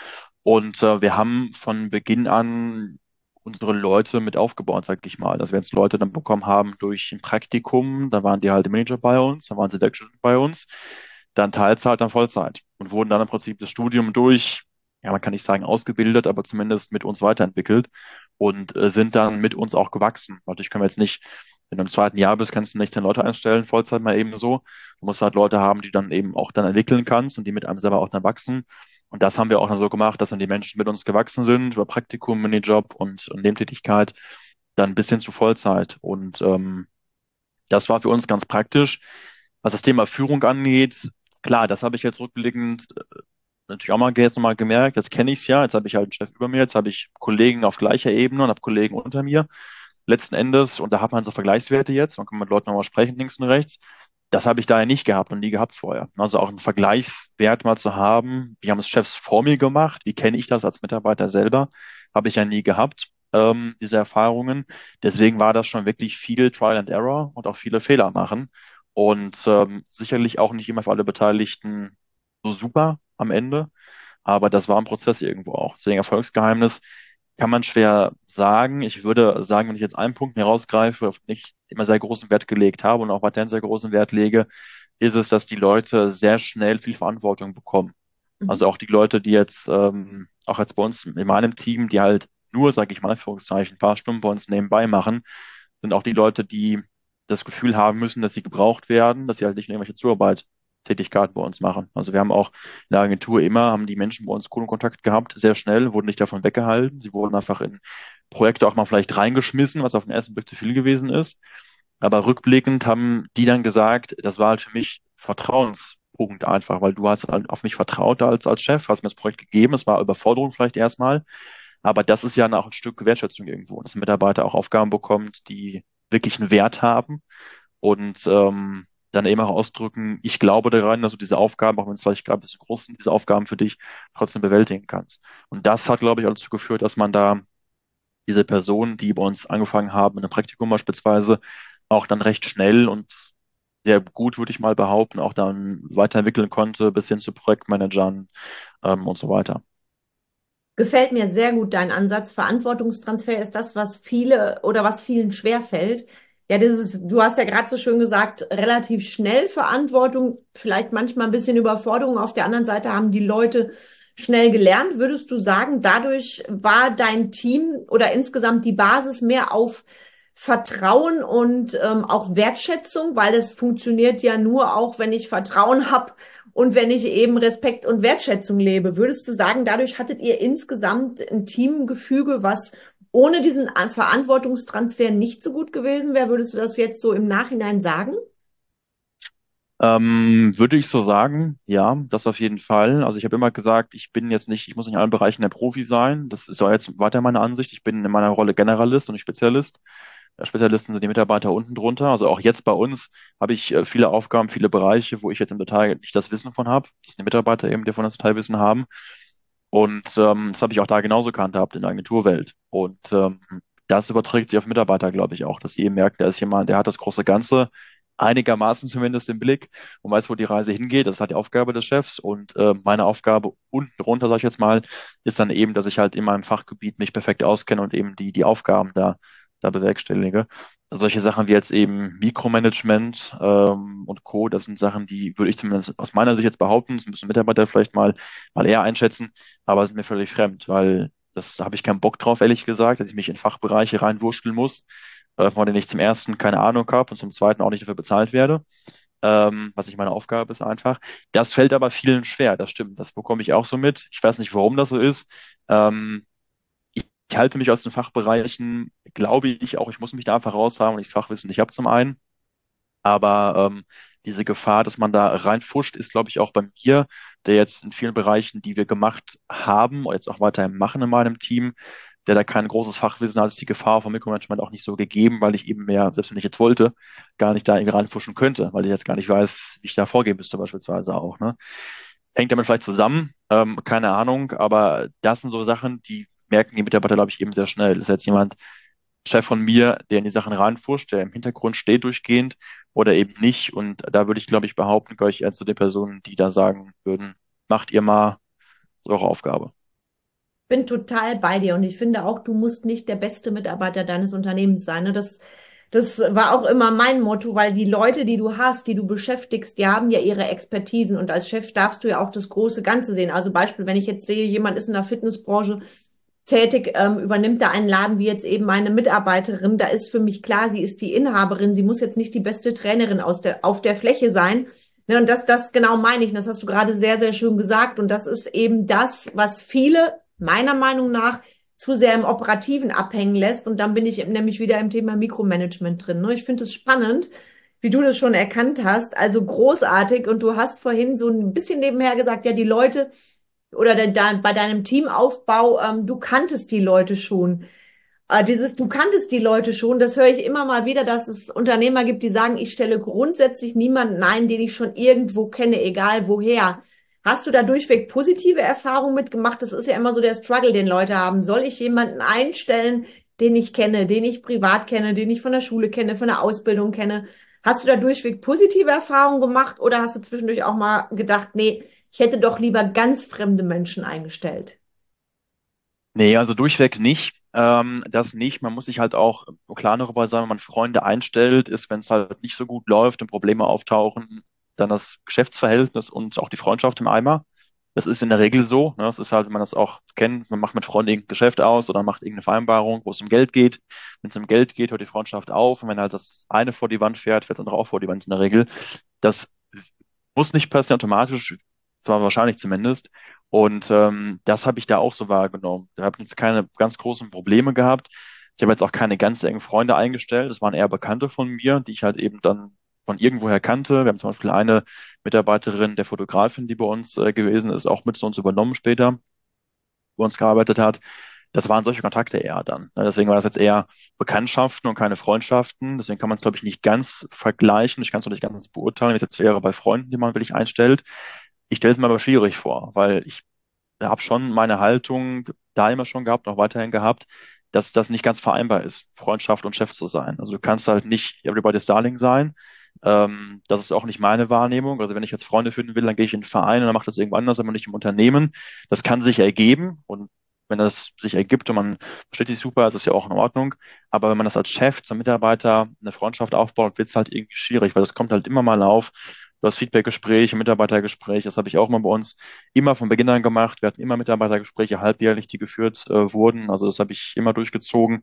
Und äh, wir haben von Beginn an unsere Leute mit aufgebaut, sag ich mal. Dass wir jetzt Leute dann bekommen haben durch ein Praktikum, dann waren die halt im Manager bei uns, dann waren sie Werkstudenten bei uns, dann Teilzeit, dann Vollzeit und wurden dann im Prinzip das Studium durch, ja, man kann nicht sagen ausgebildet, aber zumindest mit uns weiterentwickelt und äh, sind dann mit uns auch gewachsen. Natürlich können wir jetzt nicht, wenn du im zweiten Jahr bist, kannst du nicht zehn Leute einstellen, Vollzeit mal eben so. Du musst halt Leute haben, die dann eben auch dann entwickeln kannst und die mit einem selber auch dann wachsen. Und das haben wir auch dann so gemacht, dass dann die Menschen mit uns gewachsen sind, über Praktikum, Minijob und, und Nebentätigkeit, dann bis hin zu Vollzeit. Und ähm, das war für uns ganz praktisch. Was das Thema Führung angeht, klar, das habe ich jetzt rückblickend äh, natürlich auch mal jetzt nochmal gemerkt. Jetzt kenne ich es ja, jetzt habe ich halt einen Chef über mir, jetzt habe ich Kollegen auf gleicher Ebene und habe Kollegen unter mir. Letzten Endes, und da hat man so Vergleichswerte jetzt, man kann mit Leuten nochmal sprechen, links und rechts. Das habe ich daher nicht gehabt und nie gehabt vorher. Also auch einen Vergleichswert mal zu haben, wie haben es Chefs vor mir gemacht, wie kenne ich das als Mitarbeiter selber, habe ich ja nie gehabt, ähm, diese Erfahrungen. Deswegen war das schon wirklich viel Trial and Error und auch viele Fehler machen. Und ähm, sicherlich auch nicht immer für alle Beteiligten so super am Ende, aber das war ein Prozess irgendwo auch. Deswegen Erfolgsgeheimnis kann man schwer sagen. Ich würde sagen, wenn ich jetzt einen Punkt herausgreife, auf den ich immer sehr großen Wert gelegt habe und auch weiterhin sehr großen Wert lege, ist es, dass die Leute sehr schnell viel Verantwortung bekommen. Also Mhm. auch die Leute, die jetzt, ähm, auch jetzt bei uns in meinem Team, die halt nur, sage ich mal, in Anführungszeichen, ein paar Stunden bei uns nebenbei machen, sind auch die Leute, die das Gefühl haben müssen, dass sie gebraucht werden, dass sie halt nicht nur irgendwelche Zuarbeit Tätigkeiten bei uns machen. Also wir haben auch in der Agentur immer, haben die Menschen bei uns Kundenkontakt gehabt, sehr schnell, wurden nicht davon weggehalten. Sie wurden einfach in Projekte auch mal vielleicht reingeschmissen, was auf den ersten Blick zu viel gewesen ist. Aber rückblickend haben die dann gesagt, das war halt für mich Vertrauenspunkt einfach, weil du hast halt auf mich vertraut als, als Chef, hast mir das Projekt gegeben. Es war Überforderung vielleicht erstmal, aber das ist ja auch ein Stück Wertschätzung irgendwo, dass ein Mitarbeiter auch Aufgaben bekommt, die wirklich einen Wert haben und ähm, dann eben auch ausdrücken, ich glaube daran, dass du diese Aufgaben, auch wenn es vielleicht gerade ein bisschen groß sind, diese Aufgaben für dich trotzdem bewältigen kannst. Und das hat, glaube ich, auch dazu geführt, dass man da diese Personen, die bei uns angefangen haben, in einem Praktikum beispielsweise, auch dann recht schnell und sehr gut, würde ich mal behaupten, auch dann weiterentwickeln konnte, bis hin zu Projektmanagern ähm, und so weiter. Gefällt mir sehr gut dein Ansatz. Verantwortungstransfer ist das, was viele oder was vielen schwerfällt. Ja, dieses, du hast ja gerade so schön gesagt, relativ schnell Verantwortung, vielleicht manchmal ein bisschen Überforderung. Auf der anderen Seite haben die Leute schnell gelernt. Würdest du sagen, dadurch war dein Team oder insgesamt die Basis mehr auf Vertrauen und ähm, auch Wertschätzung, weil es funktioniert ja nur auch, wenn ich Vertrauen habe und wenn ich eben Respekt und Wertschätzung lebe. Würdest du sagen, dadurch hattet ihr insgesamt ein Teamgefüge, was ohne diesen Verantwortungstransfer nicht so gut gewesen wäre? Würdest du das jetzt so im Nachhinein sagen? Ähm, würde ich so sagen, ja, das auf jeden Fall. Also ich habe immer gesagt, ich bin jetzt nicht, ich muss nicht in allen Bereichen der Profi sein. Das ist auch jetzt weiter meine Ansicht. Ich bin in meiner Rolle Generalist und nicht Spezialist. Äh, Spezialisten sind die Mitarbeiter unten drunter. Also auch jetzt bei uns habe ich äh, viele Aufgaben, viele Bereiche, wo ich jetzt im Detail nicht das Wissen von habe. Das sind die Mitarbeiter eben, die von das Detailwissen haben. Und ähm, das habe ich auch da genauso gehandhabt in der Agenturwelt. Und ähm, das überträgt sich auf Mitarbeiter, glaube ich, auch, dass sie eben merken, da ist jemand, der hat das große Ganze einigermaßen zumindest im Blick und weiß, wo die Reise hingeht. Das ist halt die Aufgabe des Chefs. Und äh, meine Aufgabe unten drunter, sage ich jetzt mal, ist dann eben, dass ich halt in meinem Fachgebiet mich perfekt auskenne und eben die, die Aufgaben da, da bewerkstellige. Solche Sachen wie jetzt eben Mikromanagement ähm, und Co., das sind Sachen, die würde ich zumindest aus meiner Sicht jetzt behaupten, das müssen Mitarbeiter vielleicht mal, mal eher einschätzen, aber sind mir völlig fremd, weil das da habe ich keinen Bock drauf, ehrlich gesagt, dass ich mich in Fachbereiche reinwurschteln muss, äh, von denen ich zum ersten keine Ahnung habe und zum zweiten auch nicht dafür bezahlt werde, ähm, was nicht meine Aufgabe ist einfach. Das fällt aber vielen schwer, das stimmt, das bekomme ich auch so mit. Ich weiß nicht, warum das so ist. Ähm, ich, ich halte mich aus den Fachbereichen, glaube ich auch, ich muss mich da einfach raushaben und ich das Fachwissen nicht habe zum einen. Aber ähm, diese Gefahr, dass man da reinfuscht, ist, glaube ich, auch bei mir, der jetzt in vielen Bereichen, die wir gemacht haben, und jetzt auch weiterhin machen in meinem Team, der da kein großes Fachwissen hat, ist die Gefahr vom Mikromanagement auch nicht so gegeben, weil ich eben mehr, selbst wenn ich jetzt wollte, gar nicht da irgendwie reinfuschen könnte, weil ich jetzt gar nicht weiß, wie ich da vorgehen müsste, beispielsweise auch, ne? Hängt damit vielleicht zusammen, ähm, keine Ahnung, aber das sind so Sachen, die merken die Mitarbeiter, glaube ich, eben sehr schnell. Ist jetzt jemand, Chef von mir, der in die Sachen reinfuscht, der im Hintergrund steht durchgehend oder eben nicht. Und da würde ich, glaube ich, behaupten, gehöre ich eher zu den Personen, die da sagen würden, macht ihr mal eure Aufgabe. Bin total bei dir und ich finde auch, du musst nicht der beste Mitarbeiter deines Unternehmens sein. Ne? Das, das war auch immer mein Motto, weil die Leute, die du hast, die du beschäftigst, die haben ja ihre Expertisen und als Chef darfst du ja auch das große Ganze sehen. Also Beispiel, wenn ich jetzt sehe, jemand ist in der Fitnessbranche tätig, ähm, übernimmt da einen Laden wie jetzt eben meine Mitarbeiterin, da ist für mich klar, sie ist die Inhaberin, sie muss jetzt nicht die beste Trainerin aus der, auf der Fläche sein. Ne, und das, das genau meine ich, und das hast du gerade sehr, sehr schön gesagt. Und das ist eben das, was viele meiner Meinung nach zu sehr im Operativen abhängen lässt. Und dann bin ich nämlich wieder im Thema Mikromanagement drin. Ne? Ich finde es spannend, wie du das schon erkannt hast. Also großartig. Und du hast vorhin so ein bisschen nebenher gesagt, ja, die Leute oder de, de, bei deinem Teamaufbau, ähm, du kanntest die Leute schon. Äh, dieses, du kanntest die Leute schon, das höre ich immer mal wieder, dass es Unternehmer gibt, die sagen, ich stelle grundsätzlich niemanden ein, den ich schon irgendwo kenne, egal woher. Hast du da durchweg positive Erfahrungen mitgemacht? Das ist ja immer so der Struggle, den Leute haben. Soll ich jemanden einstellen, den ich kenne, den ich privat kenne, den ich von der Schule kenne, von der Ausbildung kenne? Hast du da durchweg positive Erfahrungen gemacht oder hast du zwischendurch auch mal gedacht, nee, ich hätte doch lieber ganz fremde Menschen eingestellt? Nee, also durchweg nicht. Ähm, das nicht. Man muss sich halt auch klar darüber sein, wenn man Freunde einstellt, ist, wenn es halt nicht so gut läuft und Probleme auftauchen, dann das Geschäftsverhältnis und auch die Freundschaft im Eimer. Das ist in der Regel so. Ne? Das ist halt, wenn man das auch kennt, man macht mit Freunden irgendein Geschäft aus oder macht irgendeine Vereinbarung, wo es um Geld geht. Wenn es um Geld geht, hört die Freundschaft auf. Und wenn halt das eine vor die Wand fährt, fährt das andere auch vor die Wand in der Regel. Das muss nicht passieren automatisch, zwar wahrscheinlich zumindest. Und ähm, das habe ich da auch so wahrgenommen. Da habe ich jetzt keine ganz großen Probleme gehabt. Ich habe jetzt auch keine ganz engen Freunde eingestellt. Das waren eher Bekannte von mir, die ich halt eben dann von irgendwoher kannte. Wir haben zum Beispiel eine Mitarbeiterin, der Fotografin, die bei uns äh, gewesen ist, auch mit zu uns übernommen später, bei uns gearbeitet hat. Das waren solche Kontakte eher dann. Ne? Deswegen war das jetzt eher Bekanntschaften und keine Freundschaften. Deswegen kann man es, glaube ich, nicht ganz vergleichen. Ich kann es noch nicht ganz beurteilen, wie es jetzt wäre bei Freunden, die man wirklich einstellt. Ich stelle es mir aber schwierig vor, weil ich habe schon meine Haltung da immer schon gehabt, auch weiterhin gehabt, dass das nicht ganz vereinbar ist, Freundschaft und Chef zu sein. Also du kannst halt nicht everybody's Darling sein. Ähm, das ist auch nicht meine Wahrnehmung. Also wenn ich jetzt Freunde finden will, dann gehe ich in den Verein und dann macht das irgendwo anders, aber nicht im Unternehmen. Das kann sich ergeben und wenn das sich ergibt und man versteht sich super, ist das ja auch in Ordnung. Aber wenn man das als Chef zum Mitarbeiter eine Freundschaft aufbaut, wird es halt irgendwie schwierig, weil das kommt halt immer mal auf. Du hast Feedbackgespräche, Mitarbeitergespräche, das habe ich auch immer bei uns immer von Beginn an gemacht. Wir hatten immer Mitarbeitergespräche halbjährlich, die geführt äh, wurden. Also das habe ich immer durchgezogen.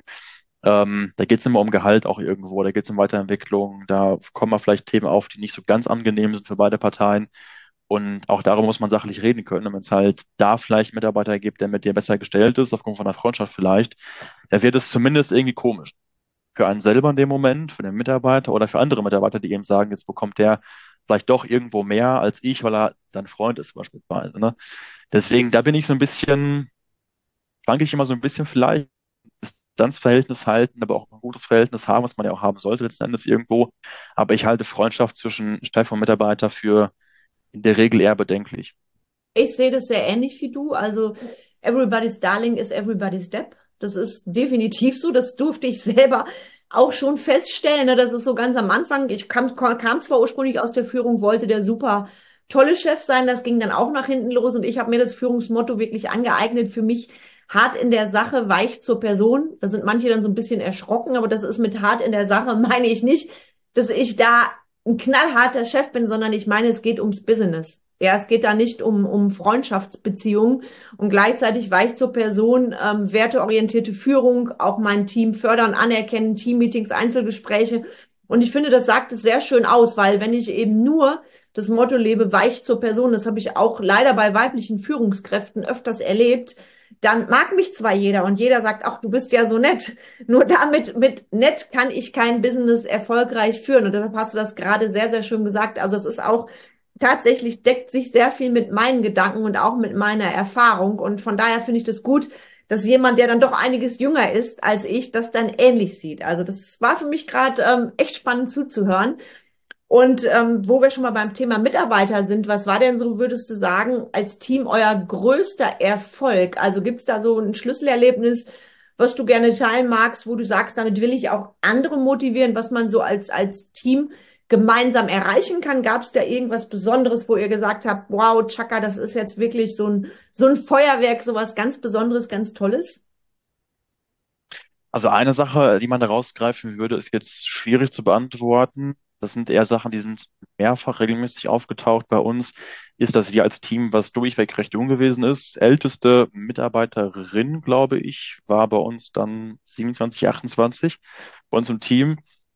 Ähm, da geht es immer um Gehalt auch irgendwo, da geht es um Weiterentwicklung, da kommen mal vielleicht Themen auf, die nicht so ganz angenehm sind für beide Parteien. Und auch darüber muss man sachlich reden können. Und wenn es halt da vielleicht einen Mitarbeiter gibt, der mit dir besser gestellt ist, aufgrund von einer Freundschaft vielleicht, da wird es zumindest irgendwie komisch. Für einen selber in dem Moment, für den Mitarbeiter oder für andere Mitarbeiter, die eben sagen, jetzt bekommt der vielleicht doch irgendwo mehr als ich, weil er sein Freund ist beispielsweise. Ne? Deswegen, da bin ich so ein bisschen, schwanke ich immer so ein bisschen vielleicht, Distanzverhältnis halten, aber auch ein gutes Verhältnis haben, was man ja auch haben sollte letzten Endes irgendwo. Aber ich halte Freundschaft zwischen Chef und Mitarbeiter für in der Regel eher bedenklich. Ich sehe das sehr ähnlich wie du. Also everybody's darling is everybody's Depp. Das ist definitiv so. Das durfte ich selber auch schon feststellen. Ne? Das ist so ganz am Anfang. Ich kam, kam zwar ursprünglich aus der Führung, wollte der super tolle Chef sein. Das ging dann auch nach hinten los. Und ich habe mir das Führungsmotto wirklich angeeignet für mich. Hart in der Sache, weich zur Person. Da sind manche dann so ein bisschen erschrocken, aber das ist mit hart in der Sache, meine ich nicht, dass ich da ein knallharter Chef bin, sondern ich meine, es geht ums Business. Ja, es geht da nicht um, um Freundschaftsbeziehungen und gleichzeitig weich zur Person, ähm, werteorientierte Führung, auch mein Team fördern, anerkennen, Teammeetings, Einzelgespräche. Und ich finde, das sagt es sehr schön aus, weil wenn ich eben nur das Motto lebe, weich zur Person, das habe ich auch leider bei weiblichen Führungskräften öfters erlebt, dann mag mich zwar jeder und jeder sagt, ach, du bist ja so nett. Nur damit, mit nett kann ich kein Business erfolgreich führen. Und deshalb hast du das gerade sehr, sehr schön gesagt. Also es ist auch tatsächlich deckt sich sehr viel mit meinen Gedanken und auch mit meiner Erfahrung. Und von daher finde ich das gut, dass jemand, der dann doch einiges jünger ist als ich, das dann ähnlich sieht. Also das war für mich gerade ähm, echt spannend zuzuhören. Und ähm, wo wir schon mal beim Thema Mitarbeiter sind, was war denn so, würdest du sagen, als Team euer größter Erfolg? Also gibt es da so ein Schlüsselerlebnis, was du gerne teilen magst, wo du sagst, damit will ich auch andere motivieren, was man so als, als Team gemeinsam erreichen kann? Gab es da irgendwas Besonderes, wo ihr gesagt habt, wow, Chaka, das ist jetzt wirklich so ein, so ein Feuerwerk, sowas ganz Besonderes, ganz Tolles? Also eine Sache, die man da rausgreifen würde, ist jetzt schwierig zu beantworten. Das sind eher Sachen, die sind mehrfach regelmäßig aufgetaucht bei uns, ist, dass wir als Team, was durchweg recht jung gewesen ist, älteste Mitarbeiterin, glaube ich, war bei uns dann siebenundzwanzig, achtundzwanzig bei uns im Team.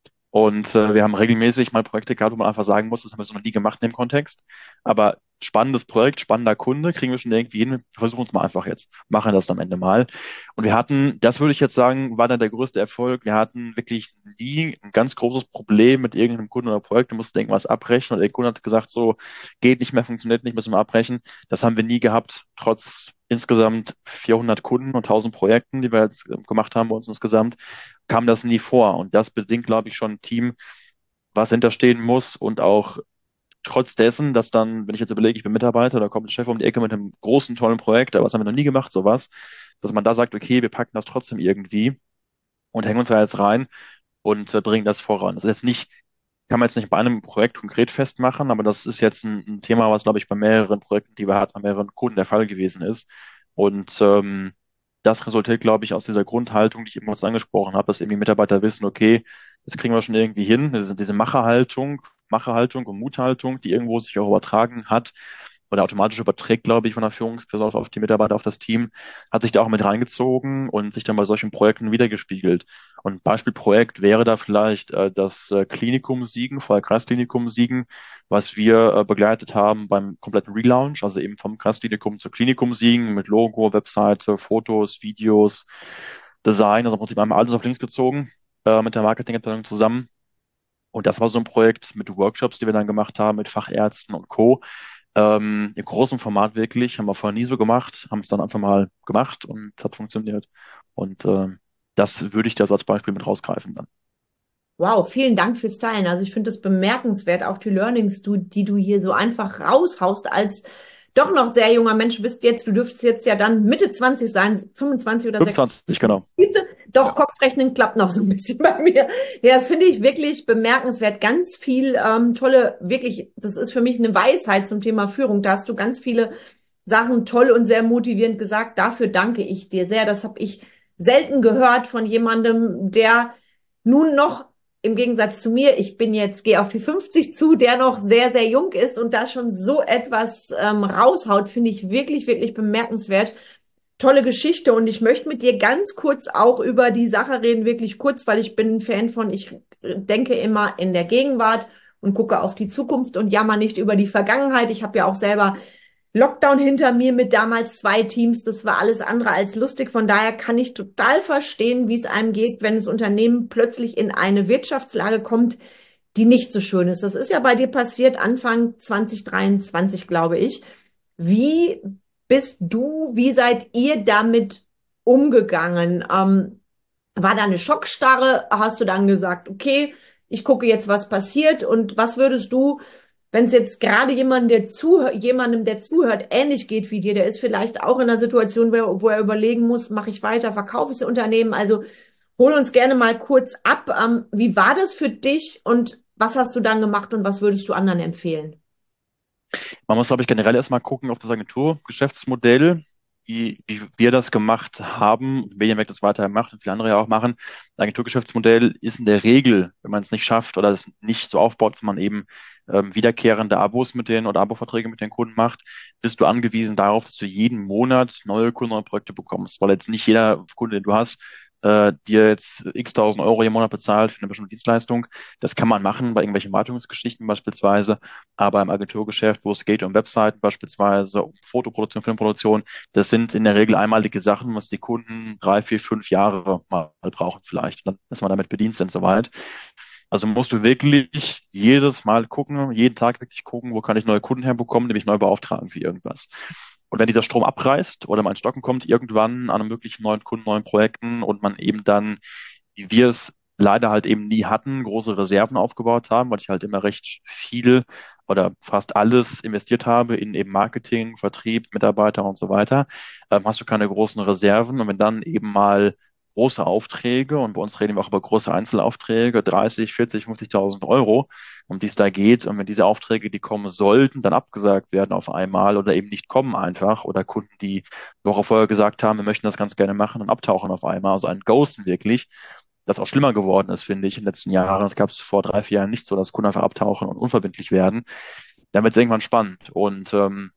Und äh, wir haben regelmäßig mal Projekte gehabt, wo man einfach sagen muss, das haben wir so noch nie gemacht in dem Kontext. Aber spannendes Projekt, spannender Kunde, kriegen wir schon irgendwie hin. Wir versuchen es mal einfach jetzt, machen das am Ende mal. Und wir hatten, das würde ich jetzt sagen, war dann der größte Erfolg. Wir hatten wirklich nie ein ganz großes Problem mit irgendeinem Kunden oder Projekt. Wir mussten irgendwas abbrechen und der Kunde hat gesagt, so geht nicht mehr, funktioniert nicht, müssen wir abbrechen. Das haben wir nie gehabt, trotz insgesamt vierhundert Kunden und tausend Projekten, die wir jetzt gemacht haben bei uns insgesamt, kam das nie vor. Und das bedingt, glaube ich, schon ein Team, was hinterstehen muss und auch trotz dessen, dass dann, wenn ich jetzt überlege, ich bin Mitarbeiter, da kommt ein Chef um die Ecke mit einem großen, tollen Projekt, aber was haben wir noch nie gemacht, sowas, dass man da sagt, okay, wir packen das trotzdem irgendwie und hängen uns da jetzt rein und äh, bringen das voran. Das ist jetzt nicht, kann man jetzt nicht bei einem Projekt konkret festmachen, aber das ist jetzt ein, ein Thema, was, glaube ich, bei mehreren Projekten, die wir hatten, bei mehreren Kunden der Fall gewesen ist. Und ähm, das resultiert, glaube ich, aus dieser Grundhaltung, die ich eben was angesprochen habe, dass eben die Mitarbeiter wissen, okay, das kriegen wir schon irgendwie hin. Das ist diese Macherhaltung, Macherhaltung und Muthaltung, die irgendwo sich auch übertragen hat oder automatisch überträgt, glaube ich, von der Führungsperson auf die Mitarbeiter, auf das Team, hat sich da auch mit reingezogen und sich dann bei solchen Projekten wiedergespiegelt. Und ein Beispielprojekt wäre da vielleicht äh, das äh, Klinikum Siegen, vorher Kreisklinikum Siegen, was wir äh, begleitet haben beim kompletten Relaunch, also eben vom Kreisklinikum zur Klinikum Siegen mit Logo, Webseite, Fotos, Videos, Design, also im Prinzip einmal alles auf links gezogen, äh, mit der Marketingabteilung zusammen. Und das war so ein Projekt mit Workshops, die wir dann gemacht haben, mit Fachärzten und Co. Ähm, im großen Format wirklich, haben wir vorher nie so gemacht, haben es dann einfach mal gemacht und hat funktioniert. Und ähm, das würde ich da so als Beispiel mit rausgreifen dann. Wow, vielen Dank fürs Teilen. Also ich finde das bemerkenswert, auch die Learnings, du, die du hier so einfach raushaust als doch noch sehr junger Mensch. Du bist jetzt, du dürftest jetzt ja dann Mitte zwanzig sein, fünfundzwanzig oder sechsundzwanzig. fünfundzwanzig, genau. Siehst du? Doch, Ja. Kopfrechnen klappt noch so ein bisschen bei mir. Ja, das finde ich wirklich bemerkenswert. Ganz viel ähm, tolle, wirklich, das ist für mich eine Weisheit zum Thema Führung. Da hast du ganz viele Sachen toll und sehr motivierend gesagt. Dafür danke ich dir sehr. Das habe ich selten gehört von jemandem, der nun noch im Gegensatz zu mir, ich bin jetzt, gehe auf die fünfzig zu, der noch sehr, sehr jung ist und da schon so etwas ähm, raushaut, finde ich wirklich, wirklich bemerkenswert. Tolle Geschichte und ich möchte mit dir ganz kurz auch über die Sache reden, wirklich kurz, weil ich bin ein Fan von, ich denke immer in der Gegenwart und gucke auf die Zukunft und jammer nicht über die Vergangenheit. Ich habe ja auch selber Lockdown hinter mir mit damals zwei Teams. Das war alles andere als lustig. Von daher kann ich total verstehen, wie es einem geht, wenn das Unternehmen plötzlich in eine Wirtschaftslage kommt, die nicht so schön ist. Das ist ja bei dir passiert Anfang zwanzig dreiundzwanzig, glaube ich. Wie bist du, wie seid ihr damit umgegangen? Ähm, war da eine Schockstarre? Hast du dann gesagt, okay, ich gucke jetzt, was passiert? Und was würdest du, wenn es jetzt gerade jemandem, der zuhört, jemandem, der zuhört, ähnlich geht wie dir, der ist vielleicht auch in einer Situation, wo er, wo er überlegen muss, mache ich weiter, verkaufe ich das Unternehmen? Also hol uns gerne mal kurz ab. Ähm, wie war das für dich und was hast du dann gemacht und was würdest du anderen empfehlen? Man muss, glaube ich, generell erstmal gucken auf das Agenturgeschäftsmodell, wie, wie wir das gemacht haben, Medienwerk das weiterhin macht und viele andere ja auch machen. Das Agenturgeschäftsmodell ist in der Regel, wenn man es nicht schafft oder es nicht so aufbaut, dass man eben ähm, wiederkehrende Abos mit denen oder Abo-Verträge mit den Kunden macht, bist du angewiesen darauf, dass du jeden Monat neue Kunden, neue Projekte bekommst, weil jetzt nicht jeder Kunde, den du hast, äh, dir jetzt x tausend Euro im Monat bezahlt für eine bestimmte Dienstleistung. Das kann man machen bei irgendwelchen Wartungsgeschichten beispielsweise. Aber im Agenturgeschäft, wo es geht um Webseiten beispielsweise, um Fotoproduktion, Filmproduktion, das sind in der Regel einmalige Sachen, was die Kunden drei, vier, fünf Jahre mal brauchen vielleicht, dann, dass man damit bedient sind soweit. Also musst du wirklich jedes Mal gucken, jeden Tag wirklich gucken, wo kann ich neue Kunden herbekommen, die mich neu beauftragen für irgendwas. Und wenn dieser Strom abreißt oder mal ins Stocken kommt, irgendwann an einem möglichen neuen Kunden, neuen Projekten und man eben dann, wie wir es leider halt eben nie hatten, große Reserven aufgebaut haben, weil ich halt immer recht viel oder fast alles investiert habe in eben Marketing, Vertrieb, Mitarbeiter und so weiter, ähm, hast du keine großen Reserven. Und wenn dann eben mal große Aufträge und bei uns reden wir auch über große Einzelaufträge, dreißig, vierzig, fünfzigtausend Euro, um die es da geht. Und wenn diese Aufträge, die kommen sollten, dann abgesagt werden auf einmal oder eben nicht kommen einfach oder Kunden, die eine Woche vorher gesagt haben, wir möchten das ganz gerne machen und abtauchen auf einmal, also ein Ghosten wirklich, das auch schlimmer geworden ist, finde ich, in den letzten Jahren. Das gab es vor drei, vier Jahren nicht so, dass Kunden einfach abtauchen und unverbindlich werden. Dann wird es irgendwann spannend. Und ähm,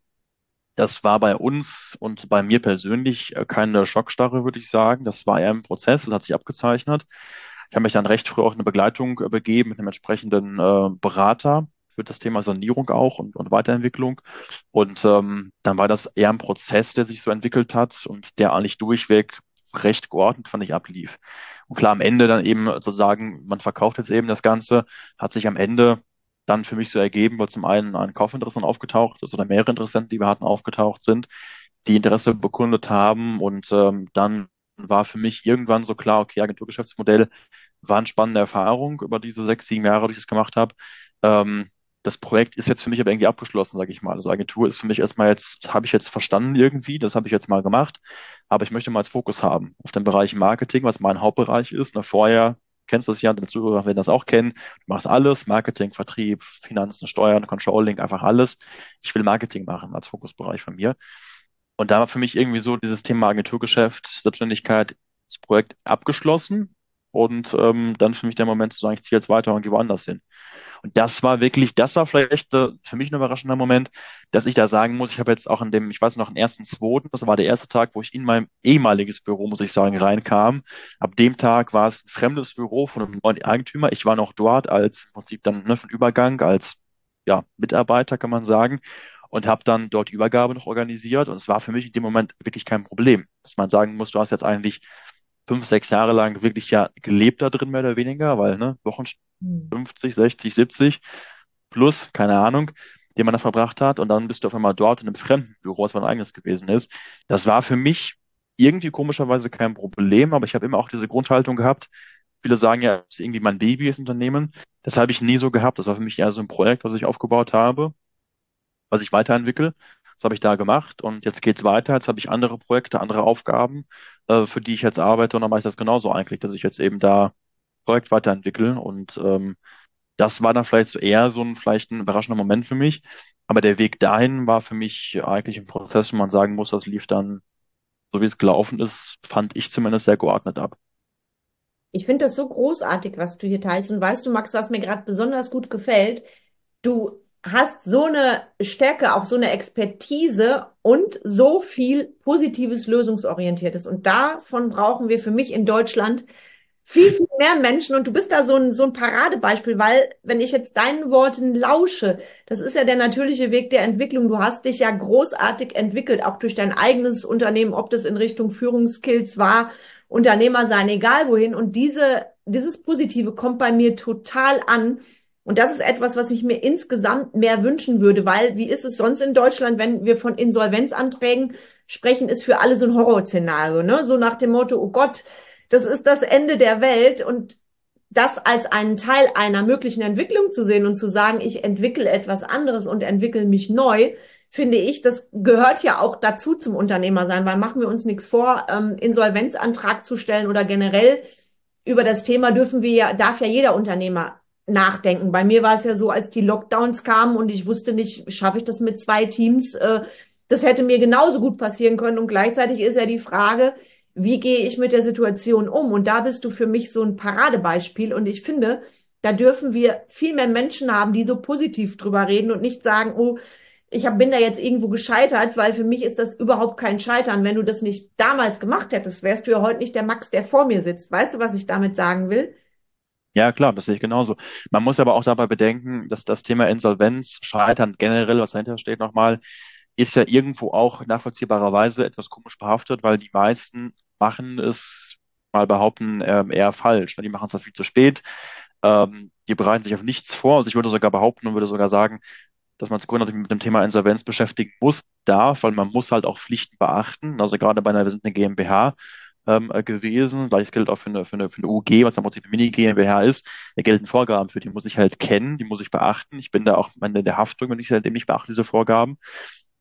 das war bei uns und bei mir persönlich äh, keine Schockstarre, würde ich sagen. Das war eher ein Prozess, das hat sich abgezeichnet. Ich habe mich dann recht früh auch in eine Begleitung äh, begeben mit einem entsprechenden äh, Berater für das Thema Sanierung auch und, und Weiterentwicklung. Und ähm, dann war das eher ein Prozess, der sich so entwickelt hat und der eigentlich durchweg recht geordnet, fand ich, ablief. Und klar, am Ende dann eben sozusagen, man verkauft jetzt eben das Ganze, hat sich am Ende dann für mich so ergeben, weil zum einen ein Kaufinteressent aufgetaucht ist oder mehrere Interessenten, die wir hatten, aufgetaucht sind, die Interesse bekundet haben. Und ähm, dann war für mich irgendwann so klar, okay, Agenturgeschäftsmodell war eine spannende Erfahrung über diese sechs, sieben Jahre, die ich das gemacht habe. Ähm, Das Projekt ist jetzt für mich aber irgendwie abgeschlossen, sage ich mal. Also Agentur ist für mich erstmal jetzt, habe ich jetzt verstanden irgendwie, das habe ich jetzt mal gemacht, aber ich möchte mal als Fokus haben auf den Bereich Marketing, was mein Hauptbereich ist. Na, vorher kennst du das ja, deine Zuhörer werden das auch kennen. Du machst alles, Marketing, Vertrieb, Finanzen, Steuern, Controlling, einfach alles. Ich will Marketing machen als Fokusbereich von mir. Und da war für mich irgendwie so dieses Thema Agenturgeschäft, Selbstständigkeit, das Projekt abgeschlossen. Und ähm, dann für mich der Moment zu sagen, ich ziehe jetzt weiter und gehe woanders hin. Und das war wirklich, das war vielleicht äh, für mich ein überraschender Moment, dass ich da sagen muss, ich habe jetzt auch in dem, ich weiß noch, am ersten zweiten, das war der erste Tag, wo ich in mein ehemaliges Büro, muss ich sagen, reinkam. Ab dem Tag war es ein fremdes Büro von einem neuen Eigentümer. Ich war noch dort als im Prinzip dann ne, für den Übergang, als ja, Mitarbeiter, kann man sagen. Und habe dann dort die Übergabe noch organisiert. Und es war für mich in dem Moment wirklich kein Problem, dass man sagen muss, du hast jetzt eigentlich fünf, sechs Jahre lang wirklich ja gelebt da drin, mehr oder weniger, weil ne, Wochen Hm. fünfzig, sechzig, siebzig plus, keine Ahnung, den man da verbracht hat. Und dann bist du auf einmal dort in einem fremden Büro, was mein eigenes gewesen ist. Das war für mich irgendwie komischerweise kein Problem, aber ich habe immer auch diese Grundhaltung gehabt. Viele sagen ja, es ist irgendwie mein Baby, das Unternehmen. Das habe ich nie so gehabt. Das war für mich eher so ein Projekt, was ich aufgebaut habe, was ich weiterentwickle. Das habe ich da gemacht und jetzt geht's weiter. Jetzt habe ich andere Projekte, andere Aufgaben, äh, für die ich jetzt arbeite und dann mache ich das genauso eigentlich, dass ich jetzt eben da Projekt weiterentwickle und ähm, das war dann vielleicht so eher so ein, vielleicht ein überraschender Moment für mich. Aber der Weg dahin war für mich eigentlich ein Prozess, wo man sagen muss, das lief dann, so wie es gelaufen ist, fand ich zumindest sehr geordnet ab. Ich finde das so großartig, was du hier teilst. Und weißt du, Max, was mir gerade besonders gut gefällt? Du hast so eine Stärke, auch so eine Expertise und so viel positives, lösungsorientiertes. Und davon brauchen wir für mich in Deutschland viel, viel mehr Menschen. Und du bist da so ein, so ein Paradebeispiel, weil wenn ich jetzt deinen Worten lausche, das ist ja der natürliche Weg der Entwicklung. Du hast dich ja großartig entwickelt, auch durch dein eigenes Unternehmen, ob das in Richtung Führungsskills war, Unternehmer sein, egal wohin. Und diese, dieses Positive kommt bei mir total an. Und das ist etwas, was ich mir insgesamt mehr wünschen würde, weil wie ist es sonst in Deutschland, wenn wir von Insolvenzanträgen sprechen, ist für alle so ein Horrorszenario, ne? So nach dem Motto, oh Gott, das ist das Ende der Welt und das als einen Teil einer möglichen Entwicklung zu sehen und zu sagen, ich entwickle etwas anderes und entwickle mich neu, finde ich, das gehört ja auch dazu zum Unternehmer sein, weil machen wir uns nichts vor, ähm, Insolvenzantrag zu stellen oder generell über das Thema dürfen wir ja, darf ja jeder Unternehmer nachdenken. Bei mir war es ja so, als die Lockdowns kamen und ich wusste nicht, schaffe ich das mit zwei Teams? Äh, das hätte mir genauso gut passieren können. Und gleichzeitig ist ja die Frage, wie gehe ich mit der Situation um? Und da bist du für mich so ein Paradebeispiel. Und ich finde, da dürfen wir viel mehr Menschen haben, die so positiv drüber reden und nicht sagen, oh, ich hab, bin da jetzt irgendwo gescheitert, weil für mich ist das überhaupt kein Scheitern. Wenn du das nicht damals gemacht hättest, wärst du ja heute nicht der Max, der vor mir sitzt. Weißt du, was ich damit sagen will? Ja, klar, das sehe ich genauso. Man muss aber auch dabei bedenken, dass das Thema Insolvenz, Scheitern generell, was dahinter steht nochmal, ist ja irgendwo auch nachvollziehbarerweise etwas komisch behaftet, weil die meisten machen es, mal behaupten, ähm, eher falsch. Die machen es halt viel zu spät. Ähm, die bereiten sich auf nichts vor. Also ich würde sogar behaupten und würde sogar sagen, dass man sich grundsätzlich mit dem Thema Insolvenz beschäftigen muss, darf, weil man muss halt auch Pflichten beachten. Also gerade bei einer, wir sind eine GmbH ähm, äh, gewesen, gleiches gilt auch für eine, für eine, für eine U G, was im Prinzip eine Mini-GmbH ist. Da gelten Vorgaben für, die muss ich halt kennen, die muss ich beachten. Ich bin da auch am Ende der Haftung, wenn ich sie halt eben nicht beachte, diese Vorgaben.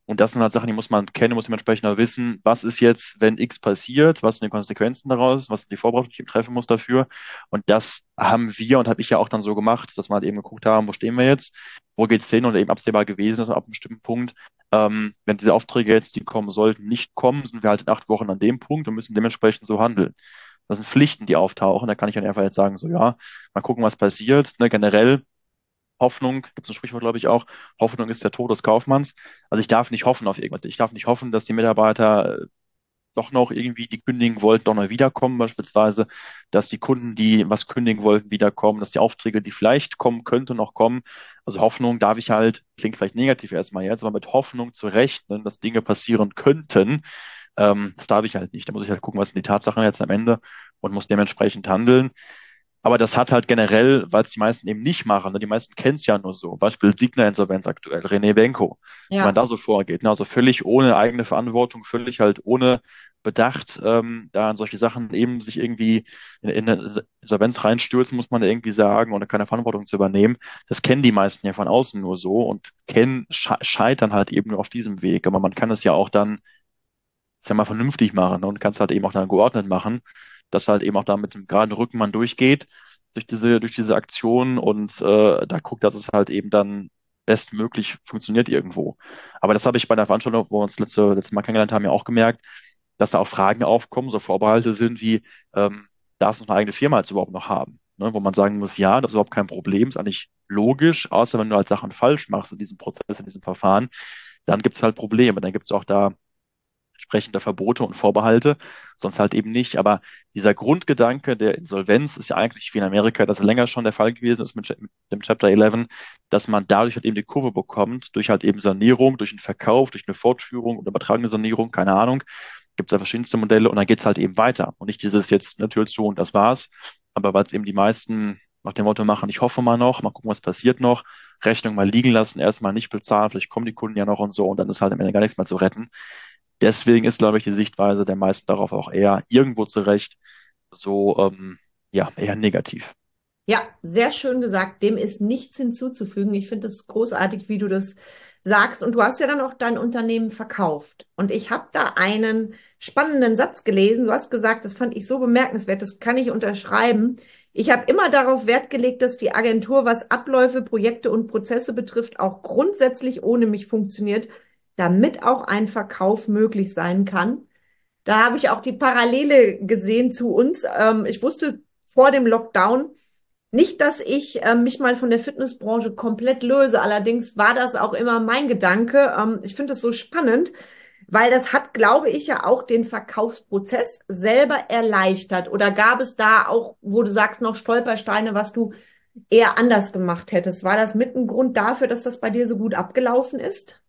Und das sind halt Sachen, die muss man kennen, muss dementsprechend auch wissen, was ist jetzt, wenn X passiert, was sind die Konsequenzen daraus, was sind die Vorbereitungen, die ich treffen muss dafür. Und das haben wir und habe ich ja auch dann so gemacht, dass wir halt eben geguckt haben, wo stehen wir jetzt, wo geht's hin und eben absehbar gewesen ist ab einem bestimmten Punkt. Ähm, wenn diese Aufträge jetzt, die kommen sollten, nicht kommen, sind wir halt in acht Wochen an dem Punkt und müssen dementsprechend so handeln. Das sind Pflichten, die auftauchen. Da kann ich dann einfach jetzt sagen, so ja, mal gucken, was passiert. Ne, generell Hoffnung, gibt es ein Sprichwort, glaube ich auch, Hoffnung ist der Tod des Kaufmanns. Also ich darf nicht hoffen auf irgendwas. Ich darf nicht hoffen, dass die Mitarbeiter äh, doch noch irgendwie, die kündigen wollten, doch noch wiederkommen, beispielsweise, dass die Kunden, die was kündigen wollten, wiederkommen, dass die Aufträge, die vielleicht kommen könnten, noch kommen. Also Hoffnung darf ich halt, klingt vielleicht negativ erstmal jetzt, aber mit Hoffnung zu rechnen, dass Dinge passieren könnten, ähm, das darf ich halt nicht. Da muss ich halt gucken, was sind die Tatsachen jetzt am Ende und muss dementsprechend handeln. Aber das hat halt generell, weil es die meisten eben nicht machen, ne, die meisten kennen es ja nur so. Beispiel Signa-Insolvenz aktuell, René Benko, wie man Ja. da so vorgeht. Ne? Also völlig ohne eigene Verantwortung, völlig halt ohne Bedacht, ähm, da an solche Sachen eben sich irgendwie in, in eine Insolvenz reinstürzen, muss man irgendwie sagen, ohne keine Verantwortung zu übernehmen. Das kennen die meisten ja von außen nur so und kennen, sche scheitern halt eben nur auf diesem Weg. Aber man kann es ja auch dann, ich sag mal, vernünftig machen, ne? Und kann es halt eben auch dann geordnet machen, dass halt eben auch da mit dem geraden Rücken man durchgeht durch diese, durch diese Aktion und äh, da guckt, dass es halt eben dann bestmöglich funktioniert irgendwo. Aber das habe ich bei der Veranstaltung, wo wir uns letzte, letzte Mal kennengelernt haben, ja auch gemerkt, dass da auch Fragen aufkommen, so Vorbehalte sind wie, ähm, darf es eine eigene Firma jetzt überhaupt noch haben? Ne, wo man sagen muss, ja, das ist überhaupt kein Problem, ist eigentlich logisch, außer wenn du halt Sachen falsch machst in diesem Prozess, in diesem Verfahren, dann gibt es halt Probleme. Dann gibt es auch da entsprechende Verbote und Vorbehalte, sonst halt eben nicht. Aber dieser Grundgedanke der Insolvenz ist ja eigentlich wie in Amerika das länger schon der Fall gewesen ist mit, mit dem Chapter elf, dass man dadurch halt eben die Kurve bekommt, durch halt eben Sanierung, durch einen Verkauf, durch eine Fortführung und übertragene Sanierung, keine Ahnung. Gibt es da verschiedenste Modelle und dann geht es halt eben weiter. Und nicht dieses jetzt natürlich so und das war's, aber weil es eben die meisten nach dem Motto machen, ich hoffe mal noch, mal gucken, was passiert noch, Rechnung mal liegen lassen, erstmal nicht bezahlen, vielleicht kommen die Kunden ja noch und so und dann ist halt am Ende gar nichts mehr zu retten. Deswegen ist, glaube ich, die Sichtweise der meisten darauf auch eher irgendwo zurecht so, ähm, ja, eher negativ. Ja, sehr schön gesagt. Dem ist nichts hinzuzufügen. Ich finde es großartig, wie du das sagst. Und du hast ja dann auch dein Unternehmen verkauft. Und ich habe da einen spannenden Satz gelesen. Du hast gesagt, das fand ich so bemerkenswert, das kann ich unterschreiben. Ich habe immer darauf Wert gelegt, dass die Agentur, was Abläufe, Projekte und Prozesse betrifft, auch grundsätzlich ohne mich funktioniert, damit auch ein Verkauf möglich sein kann. Da habe ich auch die Parallele gesehen zu uns. Ähm, ich wusste vor dem Lockdown, nicht, dass ich äh, mich mal von der Fitnessbranche komplett löse. Allerdings war das auch immer mein Gedanke. Ähm, ich finde es so spannend, weil das hat, glaube ich, ja auch den Verkaufsprozess selber erleichtert. Oder gab es da auch, wo du sagst, noch Stolpersteine, was du eher anders gemacht hättest? War das mit ein Grund dafür, dass das bei dir so gut abgelaufen ist?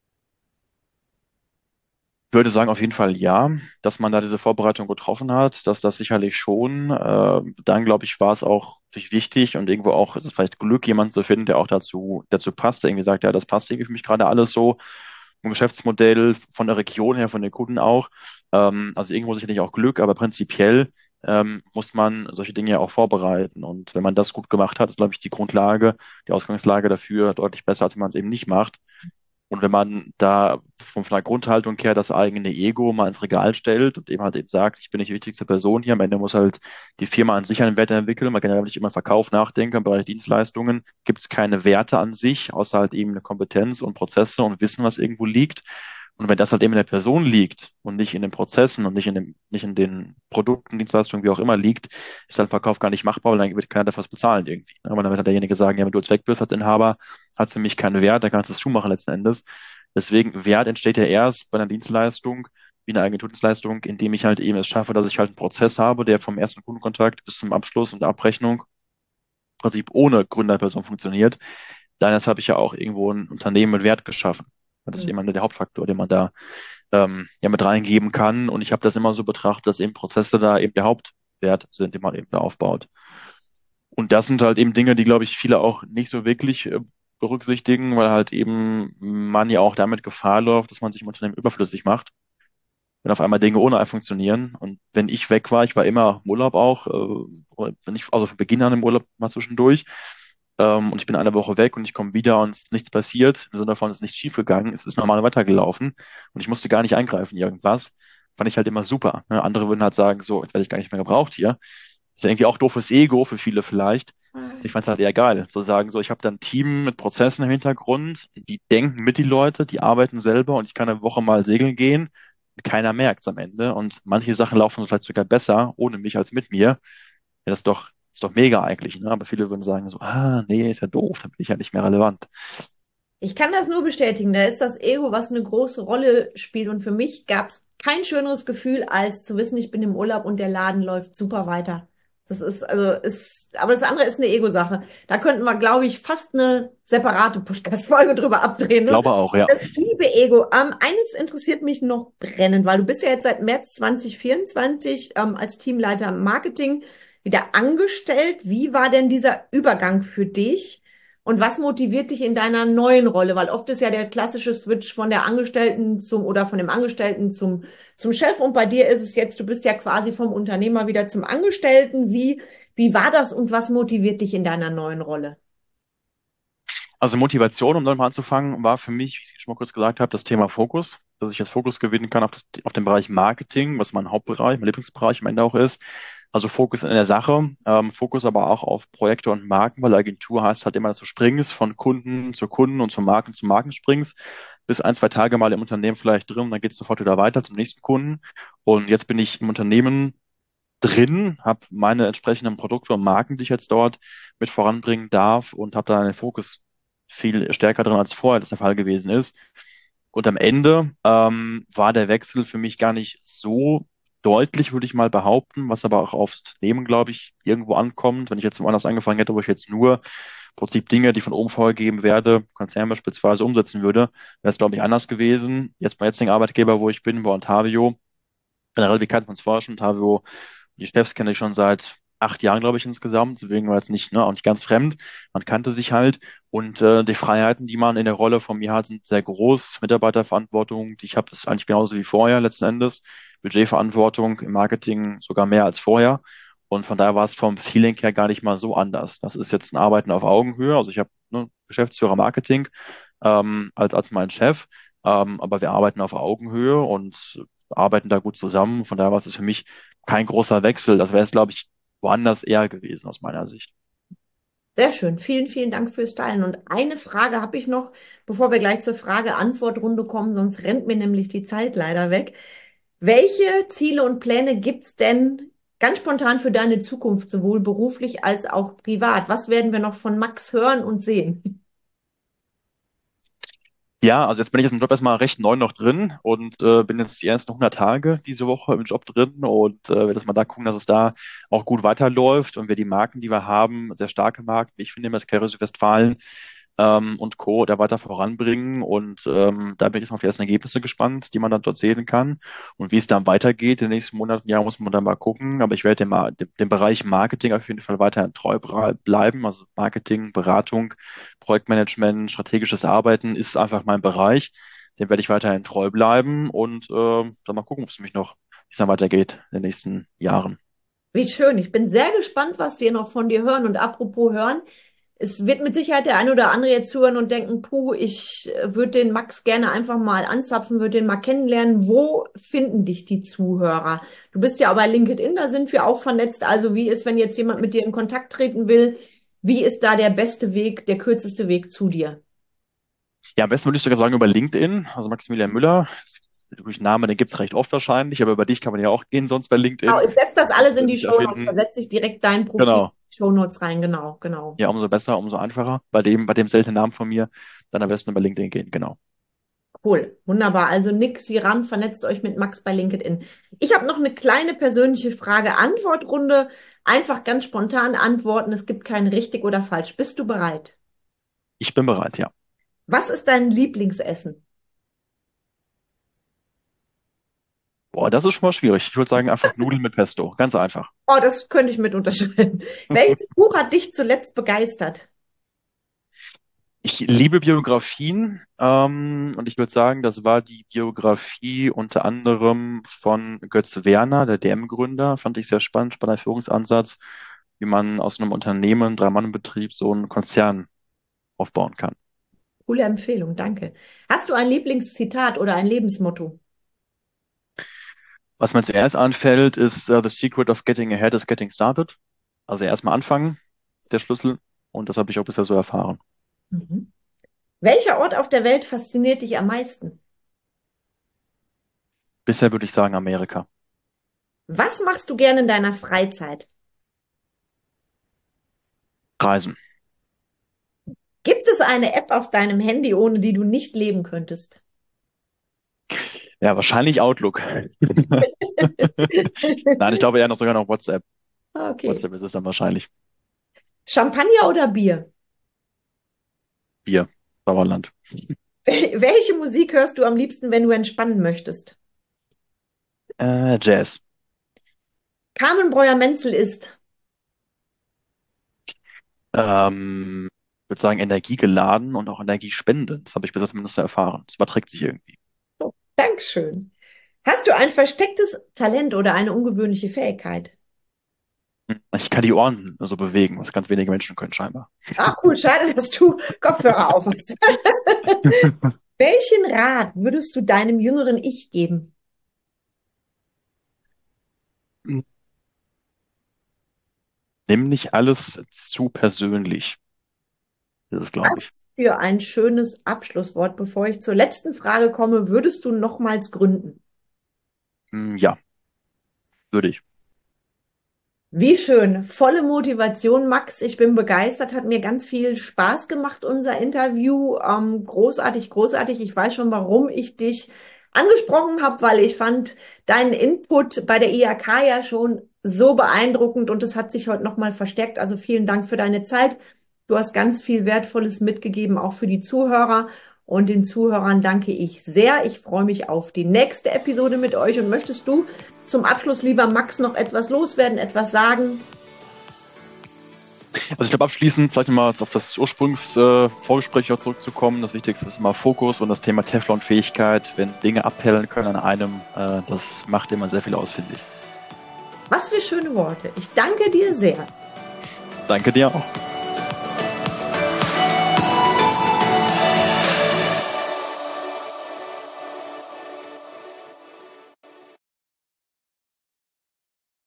Ich würde sagen, auf jeden Fall ja, dass man da diese Vorbereitung getroffen hat, dass das sicherlich schon. Äh, dann, glaube ich, war es auch natürlich wichtig und irgendwo auch, ist es vielleicht Glück, jemanden zu finden, der auch dazu, dazu passt, der irgendwie sagt, ja, das passt irgendwie für mich gerade alles so. Vom Geschäftsmodell, von der Region her, von den Kunden auch. Ähm, also irgendwo sicherlich auch Glück, aber prinzipiell ähm, muss man solche Dinge ja auch vorbereiten. Und wenn man das gut gemacht hat, ist, glaube ich, die Grundlage, die Ausgangslage dafür deutlich besser, als wenn man es eben nicht macht. Und wenn man da von von der Grundhaltung her das eigene Ego mal ins Regal stellt und eben halt eben sagt, ich bin nicht die wichtigste Person hier, am Ende muss halt die Firma an sich einen Wert entwickeln. Man kann ja nicht immer Verkauf nachdenken. Im Bereich Dienstleistungen gibt es keine Werte an sich, außer halt eben eine Kompetenz und Prozesse und Wissen, was irgendwo liegt. Und wenn das halt eben in der Person liegt und nicht in den Prozessen und nicht in dem, nicht in den Produkten, Dienstleistungen, wie auch immer liegt, ist halt Verkauf gar nicht machbar, weil dann wird keiner dafür was bezahlen irgendwie. Aber dann wird halt derjenige sagen, ja, wenn du jetzt weg bist als Inhaber, hat es für mich keinen Wert, dann kannst du es zumachen letzten Endes. Deswegen, Wert entsteht ja erst bei einer Dienstleistung, wie eine Agenturdienstleistung, indem ich halt eben es schaffe, dass ich halt einen Prozess habe, der vom ersten Kundenkontakt bis zum Abschluss und der Abrechnung im Prinzip ohne Gründerperson funktioniert. Daher habe ich ja auch irgendwo ein Unternehmen mit Wert geschaffen. Das ist Hm. immer der Hauptfaktor, den man da ähm, ja mit reingeben kann. Und ich habe das immer so betrachtet, dass eben Prozesse da eben der Hauptwert sind, den man eben da aufbaut. Und das sind halt eben Dinge, die, glaube ich, viele auch nicht so wirklich äh, berücksichtigen, weil halt eben man ja auch damit Gefahr läuft, dass man sich im Unternehmen überflüssig macht, wenn auf einmal Dinge ohne einen funktionieren. Und wenn ich weg war, ich war immer im Urlaub auch, äh, wenn ich, also von Beginn an im Urlaub mal zwischendurch, ähm, und ich bin eine Woche weg und ich komme wieder und es ist nichts passiert, im Sinne von, es ist nichts schiefgegangen, es ist normal weitergelaufen und ich musste gar nicht eingreifen, in irgendwas, fand ich halt immer super. Ne? Andere würden halt sagen, so, jetzt werde ich gar nicht mehr gebraucht hier. Ist ja irgendwie auch doofes Ego für viele vielleicht. Ich fand es halt eher geil, zu sagen, so, ich habe da ein Team mit Prozessen im Hintergrund, die denken mit die Leute, die arbeiten selber und ich kann eine Woche mal segeln gehen. Keiner merkt es am Ende und manche Sachen laufen vielleicht sogar besser ohne mich als mit mir. Ja, das ist doch, ist doch mega eigentlich, ne? Aber viele würden sagen so, ah, nee, ist ja doof, dann bin ich ja nicht mehr relevant. Ich kann das nur bestätigen. Da ist das Ego, was eine große Rolle spielt. Und für mich gab es kein schöneres Gefühl, als zu wissen, ich bin im Urlaub und der Laden läuft super weiter. Das ist, also, ist, aber das andere ist eine Ego-Sache. Da könnten wir, glaube ich, fast eine separate Podcast-Folge drüber abdrehen, ne? Glaube auch, ja. Das liebe Ego. Ähm, eines interessiert mich noch brennend, weil du bist ja jetzt seit März zwanzig vierundzwanzig ähm, als Teamleiter Marketing wieder angestellt. Wie war denn dieser Übergang für dich? Und was motiviert dich in deiner neuen Rolle? Weil oft ist ja der klassische Switch von der Angestellten zum oder von dem Angestellten zum, zum Chef. Und bei dir ist es jetzt, du bist ja quasi vom Unternehmer wieder zum Angestellten. Wie, wie war das und was motiviert dich in deiner neuen Rolle? Also Motivation, um nochmal anzufangen, war für mich, wie ich schon mal kurz gesagt habe, das Thema Fokus, dass ich jetzt Fokus gewinnen kann auf, das, auf den Bereich Marketing, was mein Hauptbereich, mein Lieblingsbereich am Ende auch ist. Also Fokus in der Sache, ähm, Fokus aber auch auf Projekte und Marken, weil Agentur heißt halt immer, dass du springst von Kunden zu Kunden und von Marken zu Marken springst, bis ein, zwei Tage mal im Unternehmen vielleicht drin und dann geht es sofort wieder weiter zum nächsten Kunden. Und jetzt bin ich im Unternehmen drin, habe meine entsprechenden Produkte und Marken, die ich jetzt dort mit voranbringen darf und habe da den Fokus viel stärker drin, als vorher das der Fall gewesen ist. Und am Ende ähm, war der Wechsel für mich gar nicht so deutlich, würde ich mal behaupten, was aber auch aufs Unternehmen, glaube ich, irgendwo ankommt. Wenn ich jetzt woanders angefangen hätte, wo ich jetzt nur im Prinzip Dinge, die von oben vorgegeben werde, Konzern beispielsweise umsetzen würde, wäre es, glaube ich, anders gewesen. Jetzt beim jetzigen Arbeitgeber, wo ich bin, bei Ontavio, generell bekannt von uns vorher schon, Ontavio, die Chefs kenne ich schon seit acht Jahren, glaube ich, insgesamt. Deswegen war es nicht, ne, auch nicht ganz fremd. Man kannte sich halt. Und äh, die Freiheiten, die man in der Rolle von mir hat, sind sehr groß. Mitarbeiterverantwortung, die ich habe, ist eigentlich genauso wie vorher letzten Endes. Budgetverantwortung im Marketing sogar mehr als vorher. Und von daher war es vom Feeling her gar nicht mal so anders. Das ist jetzt ein Arbeiten auf Augenhöhe. Also ich habe ne, Geschäftsführer Marketing ähm, als, als mein Chef. Ähm, aber wir arbeiten auf Augenhöhe und arbeiten da gut zusammen. Von daher war es für mich kein großer Wechsel. Das wäre es, glaube ich, woanders eher gewesen aus meiner Sicht. Sehr schön. Vielen, vielen Dank fürs Teilen. Und eine Frage habe ich noch, bevor wir gleich zur Frage-Antwort-Runde kommen, sonst rennt mir nämlich die Zeit leider weg. Welche Ziele und Pläne gibt's denn ganz spontan für deine Zukunft, sowohl beruflich als auch privat? Was werden wir noch von Max hören und sehen? Ja, also jetzt bin ich jetzt im Job erstmal recht neu noch drin und äh, bin jetzt die ersten hundert Tage diese Woche im Job drin und äh, werde jetzt mal da gucken, dass es da auch gut weiterläuft und wir die Marken, die wir haben, sehr starke Marken, wie ich finde, mit Carry Westfalen ähm, und Co. da weiter voranbringen. Und ähm, da bin ich jetzt mal auf die ersten Ergebnisse gespannt, die man dann dort sehen kann. Und wie es dann weitergeht in den nächsten Monaten, ja, muss man dann mal gucken. Aber ich werde dem, Ma- dem, dem Bereich Marketing auf jeden Fall weiter treu bra- bleiben. Also Marketing, Beratung, Projektmanagement, strategisches Arbeiten ist einfach mein Bereich. Dem werde ich weiterhin treu bleiben und äh, dann mal gucken, ob es mich noch, wie es dann weitergeht in den nächsten Jahren. Wie schön. Ich bin sehr gespannt, was wir noch von dir hören. Und apropos hören, es wird mit Sicherheit der ein oder andere jetzt zuhören und denken, puh, ich würde den Max gerne einfach mal anzapfen, würde den mal kennenlernen. Wo finden dich die Zuhörer? Du bist ja auch bei LinkedIn, da sind wir auch vernetzt. Also wie ist, wenn jetzt jemand mit dir in Kontakt treten will, wie ist da der beste Weg, der kürzeste Weg zu dir? Ja, am besten würde ich sogar sagen über LinkedIn, also Maximilian Müller. Durch Name, den gibt's recht oft wahrscheinlich, aber über dich kann man ja auch gehen, sonst bei Genau, LinkedIn. ich setze das Und alles in äh, die mich Shownotes. Da erfinden. setze ich direkt dein Profil in Genau. die Shownotes rein. Genau, genau. Ja, umso besser, umso einfacher. Bei dem, bei dem seltenen Namen von mir, dann am besten über LinkedIn gehen, genau. Cool, wunderbar. Also nix wie ran, vernetzt euch mit Max bei LinkedIn. Ich habe noch eine kleine persönliche Frage-Antwort-Runde. Einfach ganz spontan antworten. Es gibt kein richtig oder falsch. Bist du bereit? Ich bin bereit, ja. Was ist dein Lieblingsessen? Boah, das ist schon mal schwierig. Ich würde sagen einfach Nudeln mit Pesto. Ganz einfach. Oh, das könnte ich mit unterschreiben. Welches Buch hat dich zuletzt begeistert? Ich liebe Biografien, ähm, und ich würde sagen, das war die Biografie unter anderem von Götz Werner, der D M-Gründer. Fand ich sehr spannend, spannender Führungsansatz. wie man aus einem Unternehmen, Drei-Mann-Betrieb, so einen Konzern aufbauen kann. Coole Empfehlung, danke. Hast du ein Lieblingszitat oder ein Lebensmotto? Was mir zuerst anfällt, ist uh, The secret of getting ahead is getting started. Also erstmal anfangen ist der Schlüssel und das habe ich auch bisher so erfahren. Mhm. Welcher Ort auf der Welt fasziniert dich am meisten? Bisher würde ich sagen Amerika. Was machst du gerne in deiner Freizeit? Reisen. Gibt es eine App auf deinem Handy, ohne die du nicht leben könntest? Ja, wahrscheinlich Outlook. Nein, ich glaube eher noch sogar noch WhatsApp. Okay. WhatsApp ist es dann wahrscheinlich. Champagner oder Bier? Bier, Sauerland. Wel- Welche Musik hörst du am liebsten, wenn du entspannen möchtest? Äh, Jazz. Carmen Breuer-Menzel ist. Ähm, ich würde sagen energiegeladen und auch energiespendend. Das habe ich bisher zumindest so erfahren. Das überträgt sich irgendwie. Oh, Dankeschön. Hast du ein verstecktes Talent oder eine ungewöhnliche Fähigkeit? Ich kann die Ohren so bewegen, was ganz wenige Menschen können scheinbar. Ah, cool, schade, dass du Kopfhörer auf hast. Welchen Rat würdest du deinem jüngeren Ich geben? Nimm nicht alles zu persönlich. Das ist, glaube ich. Was für ein schönes Abschlusswort. Bevor ich zur letzten Frage komme, würdest du nochmals gründen? Hm, ja, würde ich. Wie schön, volle Motivation, Max. Ich bin begeistert, hat mir ganz viel Spaß gemacht, unser Interview. Ähm, großartig, großartig. Ich weiß schon, warum ich dich angesprochen habe, weil ich fand deinen Input bei der I H K ja schon so beeindruckend und es hat sich heute nochmal verstärkt. Also vielen Dank für deine Zeit. Du hast ganz viel Wertvolles mitgegeben, auch für die Zuhörer. Und den Zuhörern danke ich sehr. Ich freue mich auf die nächste Episode mit euch. Und möchtest du zum Abschluss, lieber Max, noch etwas loswerden, etwas sagen? Also ich glaube abschließend vielleicht nochmal auf das Ursprungsvorgespräch äh, zurückzukommen. Das Wichtigste ist immer Fokus und das Thema Teflon-Fähigkeit. Wenn Dinge abperlen können an einem, äh, das macht immer sehr viel aus, finde ich. Was für schöne Worte. Ich danke dir sehr. Danke dir auch.